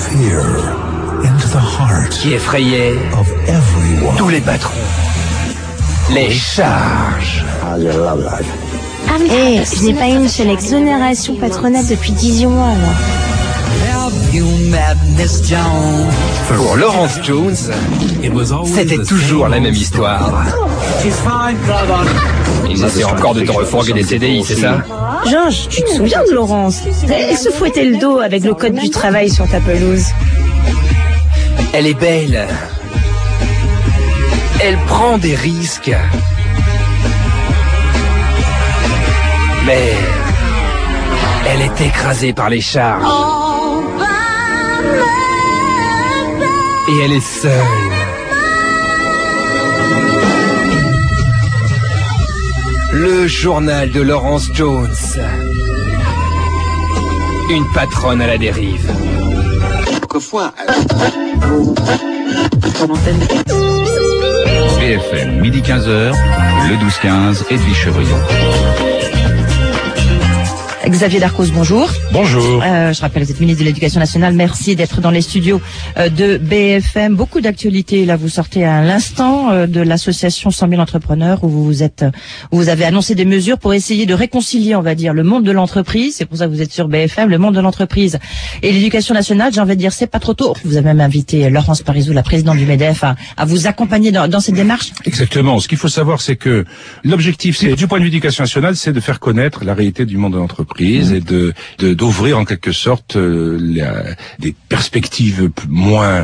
qui effrayait tous les patrons. Les charges. Je n'ai pas eu une seule exonération patronale depuis 18 mois, alors. Pour Laurence Jones, c'était toujours la même histoire. Il essaie encore de te refourguer des CDI, c'est ça? Georges, tu te souviens de Laurence? Elle se fouettait le dos avec le code du travail sur ta pelouse. Elle est belle. Elle prend des risques. Mais elle est écrasée par les charges. Et elle est seule. Le journal de Laurence Jones. Une patronne à la dérive. BFM, midi 15h, le 12-15, Edwige Chevrillon. Xavier Darcos, bonjour. Bonjour. Je rappelle, vous êtes ministre de l'Éducation nationale. Merci d'être dans les studios de BFM. Beaucoup d'actualités. Là, vous sortez à l'instant de l'association 100 000 entrepreneurs où vous avez annoncé des mesures pour essayer de réconcilier, on va dire, le monde de l'entreprise. C'est pour ça que vous êtes sur BFM, le monde de l'entreprise et l'Éducation nationale. J'ai envie de dire, c'est pas trop tôt. Vous avez même invité Laurence Parisot, la présidente du MEDEF, à vous accompagner dans cette démarche. Exactement. Ce qu'il faut savoir, c'est que l'objectif, c'est, du point de vue de l'Éducation nationale, c'est de faire connaître la réalité du monde de l'entreprise et d'ouvrir en quelque sorte des perspectives moins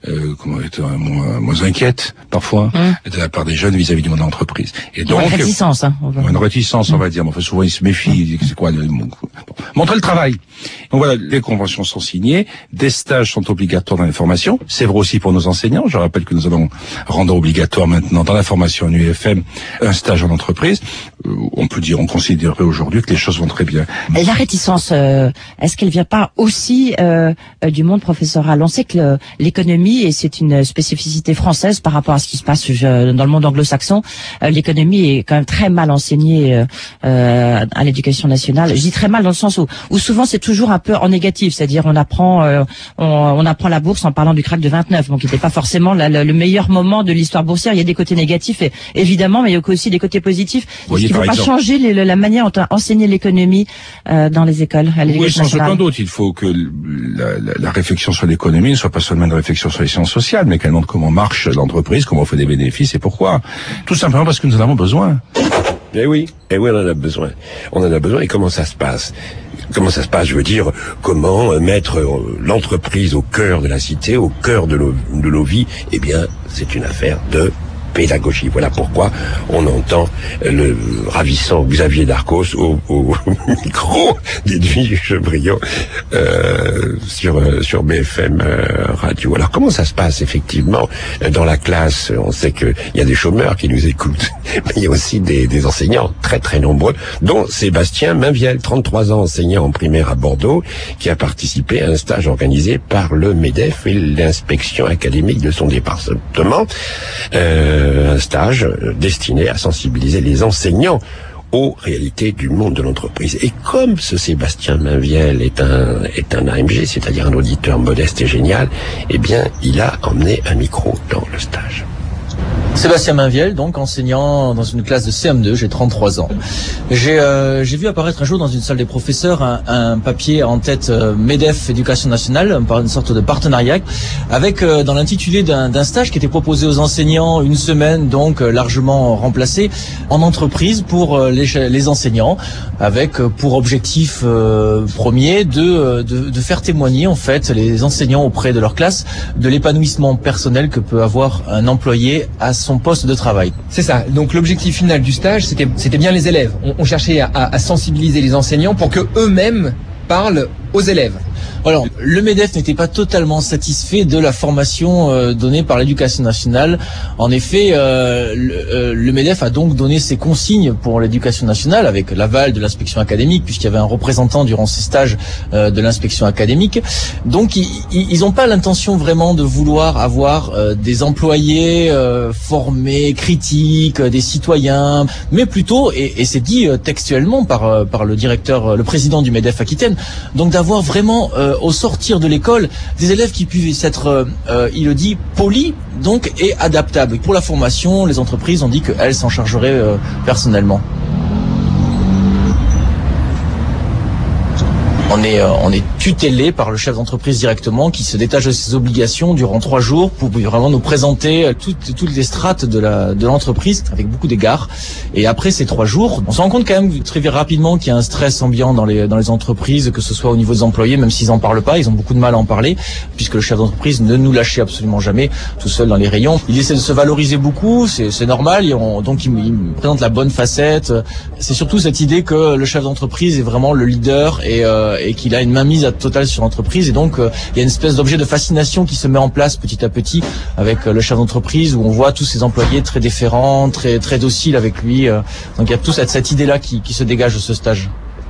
inquiètes parfois de la part des jeunes vis-à-vis du monde de l'entreprise. Et donc une réticence, une réticence, on va dire. Enfin, souvent ils se méfient. C'est quoi montrer le travail. Donc voilà, les conventions sont signées, des stages sont obligatoires dans les formations. C'est vrai aussi pour nos enseignants. Je rappelle que nous allons rendre obligatoire maintenant dans la formation en UFM un stage en entreprise. On considérerait aujourd'hui que les choses vont très bien. La réticence, est-ce qu'elle vient pas aussi du monde professoral? On sait que l'économie, et c'est une spécificité française par rapport à ce qui se passe dans le monde anglo-saxon, l'économie est quand même très mal enseignée à l'éducation nationale. Je dis très mal dans le sens où souvent c'est toujours un peu en négatif, c'est-à-dire on apprend la bourse en parlant du krach de 29, donc qui n'était pas forcément le meilleur moment de l'histoire boursière. Il y a des côtés négatifs, évidemment, mais il y a aussi des côtés positifs. Est-ce qu'il ne faut pas changer la manière d'enseigner l'économie dans les écoles, à l'éducation nationale? Oui, sans aucun doute. Il faut que la réflexion sur l'économie ne soit pas seulement une réflexion sur les sciences sociales, mais qu'elle montre comment marche l'entreprise, comment on fait des bénéfices et pourquoi. Tout simplement parce que nous en avons besoin. Eh oui, on en a besoin. On en a besoin. Et comment ça se passe? Comment ça se passe? Je veux dire, comment mettre l'entreprise au cœur de la cité, au cœur de nos vies? Eh bien, c'est une affaire de pédagogie. Voilà pourquoi on entend le ravissant Xavier Darcos au micro d'Edwige Chevrillon sur BFM Radio. Alors comment ça se passe effectivement dans la classe? On sait qu'il y a des chômeurs qui nous écoutent, mais il y a aussi des enseignants très très nombreux, dont Sébastien Mainviel, 33 ans, enseignant en primaire à Bordeaux, qui a participé à un stage organisé par le MEDEF et l'inspection académique de son département. Un stage destiné à sensibiliser les enseignants aux réalités du monde de l'entreprise. Et comme ce Sébastien Mainviel est un AMG, c'est-à-dire un auditeur modeste et génial, eh bien, il a emmené un micro dans le stage. Sébastien Mainviel, donc enseignant dans une classe de CM2, j'ai 33 ans. J'ai vu apparaître un jour dans une salle des professeurs un papier en tête MEDEF Éducation Nationale, par une sorte de partenariat, avec dans l'intitulé d'un stage qui était proposé aux enseignants, une semaine donc largement remplacé, en entreprise pour les enseignants, avec pour objectif premier de faire témoigner en fait les enseignants auprès de leur classe de l'épanouissement personnel que peut avoir un employé à son poste de travail. C'est ça. Donc l'objectif final du stage, c'était bien les élèves. On cherchait à sensibiliser les enseignants pour que eux-mêmes parlent aux élèves. Alors, le MEDEF n'était pas totalement satisfait de la formation donnée par l'Éducation nationale. En effet, le MEDEF a donc donné ses consignes pour l'Éducation nationale avec l'aval de l'inspection académique, puisqu'il y avait un représentant durant ces stages de l'inspection académique. Donc, ils n'ont pas l'intention vraiment de vouloir avoir des employés formés, critiques, des citoyens, mais plutôt, et c'est dit textuellement par le directeur, le président du MEDEF Aquitaine, donc d'avoir vraiment au sortir de l'école, des élèves qui puissent être, il le dit, polis, donc, et adaptables. Pour la formation, les entreprises ont dit qu'elles s'en chargeraient personnellement. On est tutelé par le chef d'entreprise directement, qui se détache de ses obligations durant 3 jours pour vraiment nous présenter toutes les strates de l'entreprise avec beaucoup d'égards. Et après ces 3 jours, on se rend compte quand même très rapidement qu'il y a un stress ambiant dans les entreprises, que ce soit au niveau des employés, même s'ils en parlent pas, ils ont beaucoup de mal à en parler, puisque le chef d'entreprise ne nous lâchait absolument jamais tout seul dans les rayons. Il essaie de se valoriser beaucoup, c'est normal, donc il me présente la bonne facette. C'est surtout cette idée que le chef d'entreprise est vraiment le leader et qu'il a une mainmise totale sur l'entreprise, et donc il y a une espèce d'objet de fascination qui se met en place petit à petit avec le chef d'entreprise, où on voit tous ses employés très déférents, très dociles avec lui. Donc il y a toute cette idée-là qui se dégage de ce stage.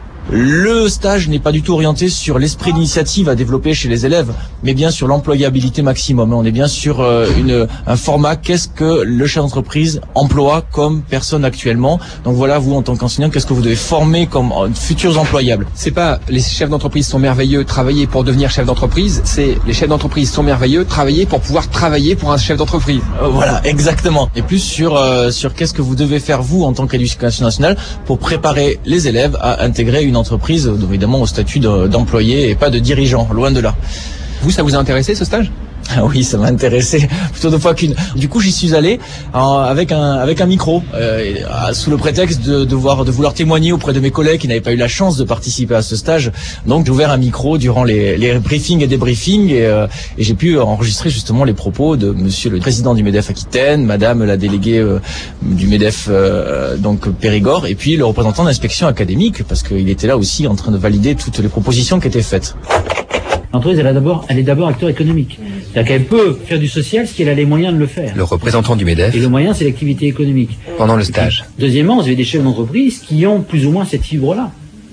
Le stage n'est pas du tout orienté sur l'esprit d'initiative à développer chez les élèves, mais bien sur l'employabilité maximum. On est bien sur un format, qu'est-ce que le chef d'entreprise emploie comme personne actuellement. Donc voilà, vous en tant qu'enseignant, qu'est-ce que vous devez former comme futurs employables. C'est pas les chefs d'entreprise sont merveilleux, travailler pour devenir chef d'entreprise, c'est les chefs d'entreprise sont merveilleux, travailler pour pouvoir travailler pour un chef d'entreprise. Voilà, exactement. Et plus sur qu'est-ce que vous devez faire vous en tant qu'éducation nationale pour préparer les élèves à intégrer une entreprise, évidemment au statut d'employé et pas de dirigeant, loin de là. Vous, ça vous a intéressé ce stage ? Ah oui, ça m'a intéressé plutôt 2 fois qu'une. Du coup, j'y suis allé avec un micro, sous le prétexte de vouloir témoigner auprès de mes collègues qui n'avaient pas eu la chance de participer à ce stage. Donc, j'ai ouvert un micro durant les briefings et débriefings et j'ai pu enregistrer justement les propos de Monsieur le président du MEDEF Aquitaine, Madame la déléguée du MEDEF donc Périgord, et puis le représentant d'inspection académique, parce qu'il était là aussi en train de valider toutes les propositions qui étaient faites. L'entreprise, elle est d'abord acteur économique. C'est-à-dire qu'elle peut faire du social si elle a les moyens de le faire. Le représentant du MEDEF. Et le moyen, c'est l'activité économique. Pendant le stage. Deuxièmement, vous avez des chefs d'entreprise qui ont plus ou moins cette fibre-là.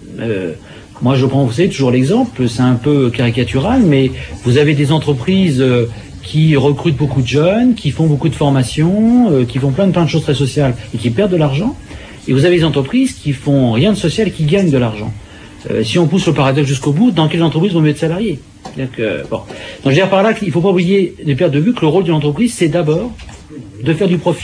Moi, je prends, vous savez, toujours l'exemple, c'est un peu caricatural, mais vous avez des entreprises qui recrutent beaucoup de jeunes, qui font beaucoup de formations, qui font plein de choses très sociales et qui perdent de l'argent. Et vous avez des entreprises qui font rien de social et qui gagnent de l'argent. Si on pousse le paradoxe jusqu'au bout, dans quelles entreprises vont mettre salariés? Donc je veux dire par là qu'il ne faut pas oublier de perdre de vue que le rôle d'une entreprise, c'est d'abord de faire du profit.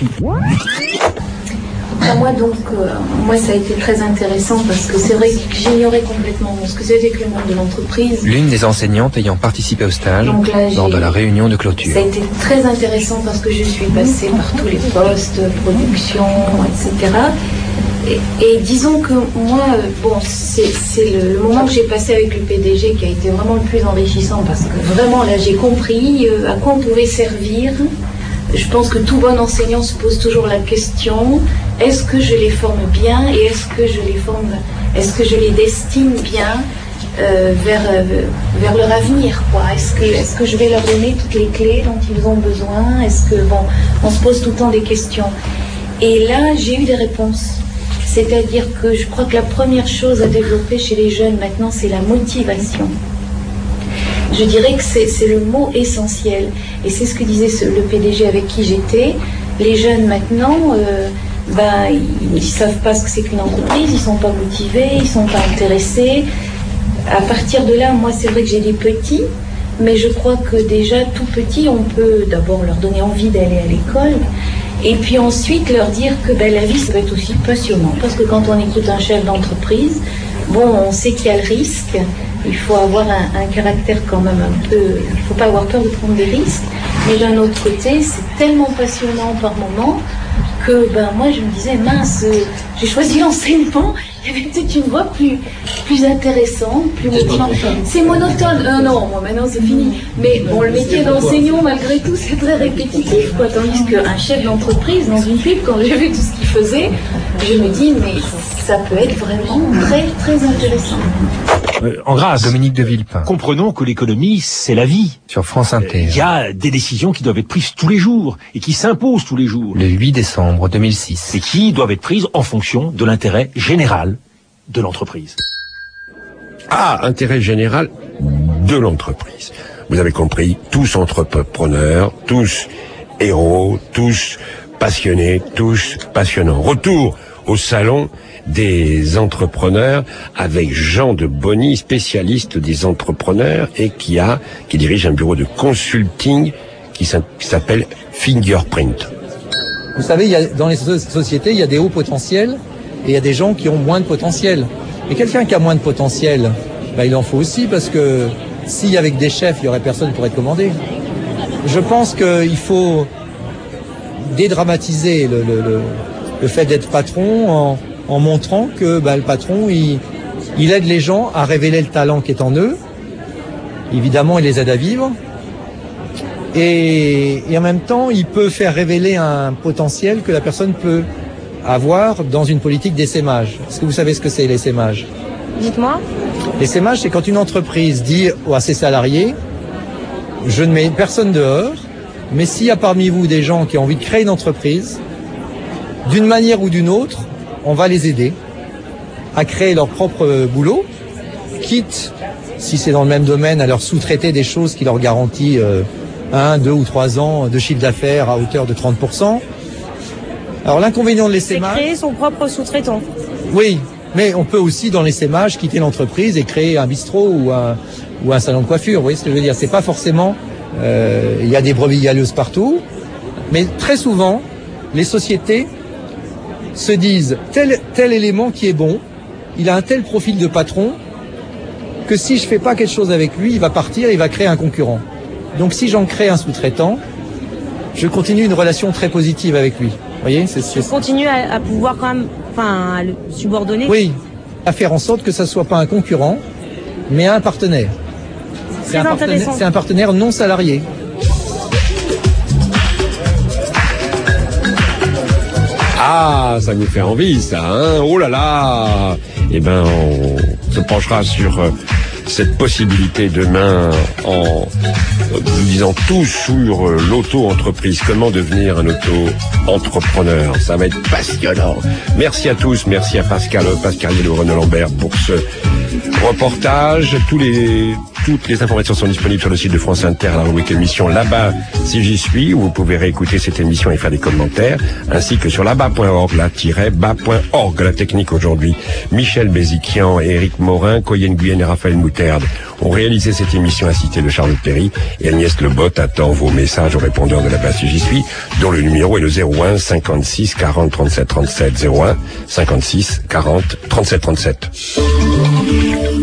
Moi, ça a été très intéressant parce que c'est vrai que j'ignorais complètement ce que c'était que le monde de l'entreprise. L'une des enseignantes ayant participé au stage lors de la réunion de clôture. Ça a été très intéressant parce que je suis passée par tous les postes, production, etc. Et disons que moi, c'est le moment que j'ai passé avec le PDG qui a été vraiment le plus enrichissant, parce que vraiment là j'ai compris à quoi on pouvait servir. Je pense que tout bon enseignant se pose toujours la question, est-ce que je les forme bien et est-ce que je les destine bien vers leur avenir, quoi. Est-ce que je vais leur donner toutes les clés dont ils ont besoin? On se pose tout le temps des questions. Et là, j'ai eu des réponses. C'est-à-dire que je crois que la première chose à développer chez les jeunes maintenant, c'est la motivation. Je dirais que c'est le mot essentiel. Et c'est ce que disait le PDG avec qui j'étais. Les jeunes maintenant, ils ne savent pas ce que c'est qu'une entreprise, ils ne sont pas motivés, ils ne sont pas intéressés. À partir de là, moi, c'est vrai que j'ai des petits, mais je crois que déjà, tout petit, on peut d'abord leur donner envie d'aller à l'école, et puis ensuite leur dire que la vie, ça peut être aussi passionnant. Parce que quand on écoute un chef d'entreprise, on sait qu'il y a le risque, il faut avoir un caractère quand même un peu... Il ne faut pas avoir peur de prendre des risques, mais d'un autre côté, c'est tellement passionnant par moment que moi je me disais, mince, j'ai choisi l'enseignement, il y avait peut-être une voie plus intéressante, plus motivante. C'est monotone, non, moi maintenant c'est fini. Mais le métier d'enseignant, malgré tout, c'est très répétitif, quoi. Tandis qu'un chef d'entreprise, dans une pub, quand j'ai vu tout ce qu'il faisait, je me dis, mais ça peut être vraiment très, très intéressant. En grâce, Dominique de Villepin. Comprenons que l'économie, c'est la vie. Sur France Inter. Il y a des décisions qui doivent être prises tous les jours et qui s'imposent tous les jours. Le 8 décembre 2006. Et qui doivent être prises en fonction de l'intérêt général de l'entreprise. Intérêt général de l'entreprise. Vous avez compris, tous entrepreneurs, tous héros, tous passionnés, tous passionnants. Retour au salon des entrepreneurs avec Jean de Bonny, spécialiste des entrepreneurs et qui dirige un bureau de consulting qui s'appelle Fingerprint. Vous savez, dans les sociétés, il y a des hauts potentiels et il y a des gens qui ont moins de potentiel. Et quelqu'un qui a moins de potentiel, il en faut aussi, parce que s'il y avait que des chefs, il n'y aurait personne pour être commandé. Je pense qu'il faut dédramatiser le fait d'être patron en montrant que le patron, il aide les gens à révéler le talent qui est en eux. Évidemment, il les aide à vivre. Et en même temps, il peut faire révéler un potentiel que la personne peut avoir dans une politique d'essaimage. Est-ce que vous savez ce que c'est l'essaimage? Dites-moi. L'essaimage, c'est quand une entreprise dit à ses salariés, je ne mets personne dehors, mais s'il y a parmi vous des gens qui ont envie de créer une entreprise, d'une manière ou d'une autre, on va les aider à créer leur propre boulot, quitte, si c'est dans le même domaine, à leur sous-traiter des choses qui leur garantissent 1, 2 ou 3 ans de chiffre d'affaires à hauteur de 30%. Alors l'inconvénient de l'essaimage... C'est créer son propre sous-traitant. Oui, mais on peut aussi dans l'essaimage quitter l'entreprise et créer un bistrot ou un salon de coiffure. Vous voyez ce que je veux dire? C'est pas forcément... Il y a des brebis galeuses partout, mais très souvent, les sociétés se disent tel élément qui est bon, il a un tel profil de patron que si je fais pas quelque chose avec lui, il va partir, il va créer un concurrent. Donc si j'en crée un sous-traitant, je continue une relation très positive avec lui. Vous voyez, je continue à pouvoir quand même, à le subordonner. Oui, à faire en sorte que ça soit pas un concurrent, mais un partenaire. C'est un partenaire non salarié. Ça nous fait envie, ça, hein? Oh là là! On se penchera sur cette possibilité demain en vous disant tout sur l'auto-entreprise, comment devenir un auto-entrepreneur. Ça va être passionnant. Merci à tous, merci à Pascal et Renaud Lambert pour ce reportage. Toutes les informations sont disponibles sur le site de France Inter, la rubrique émission Là-bas si j'y suis, où vous pouvez réécouter cette émission et faire des commentaires, ainsi que sur là-bas.org, là-bas.org. La technique aujourd'hui, Michel Béziquian et Éric Morin, Coyenne Guyenne et Raphaël Moutarde ont réalisé cette émission assistée de Charlotte Perry, et Agnès Lebot attend vos messages au répondeur de Là-bas si j'y suis, dont le numéro est le 01 56 40 37 37, 01 56 40 37 37.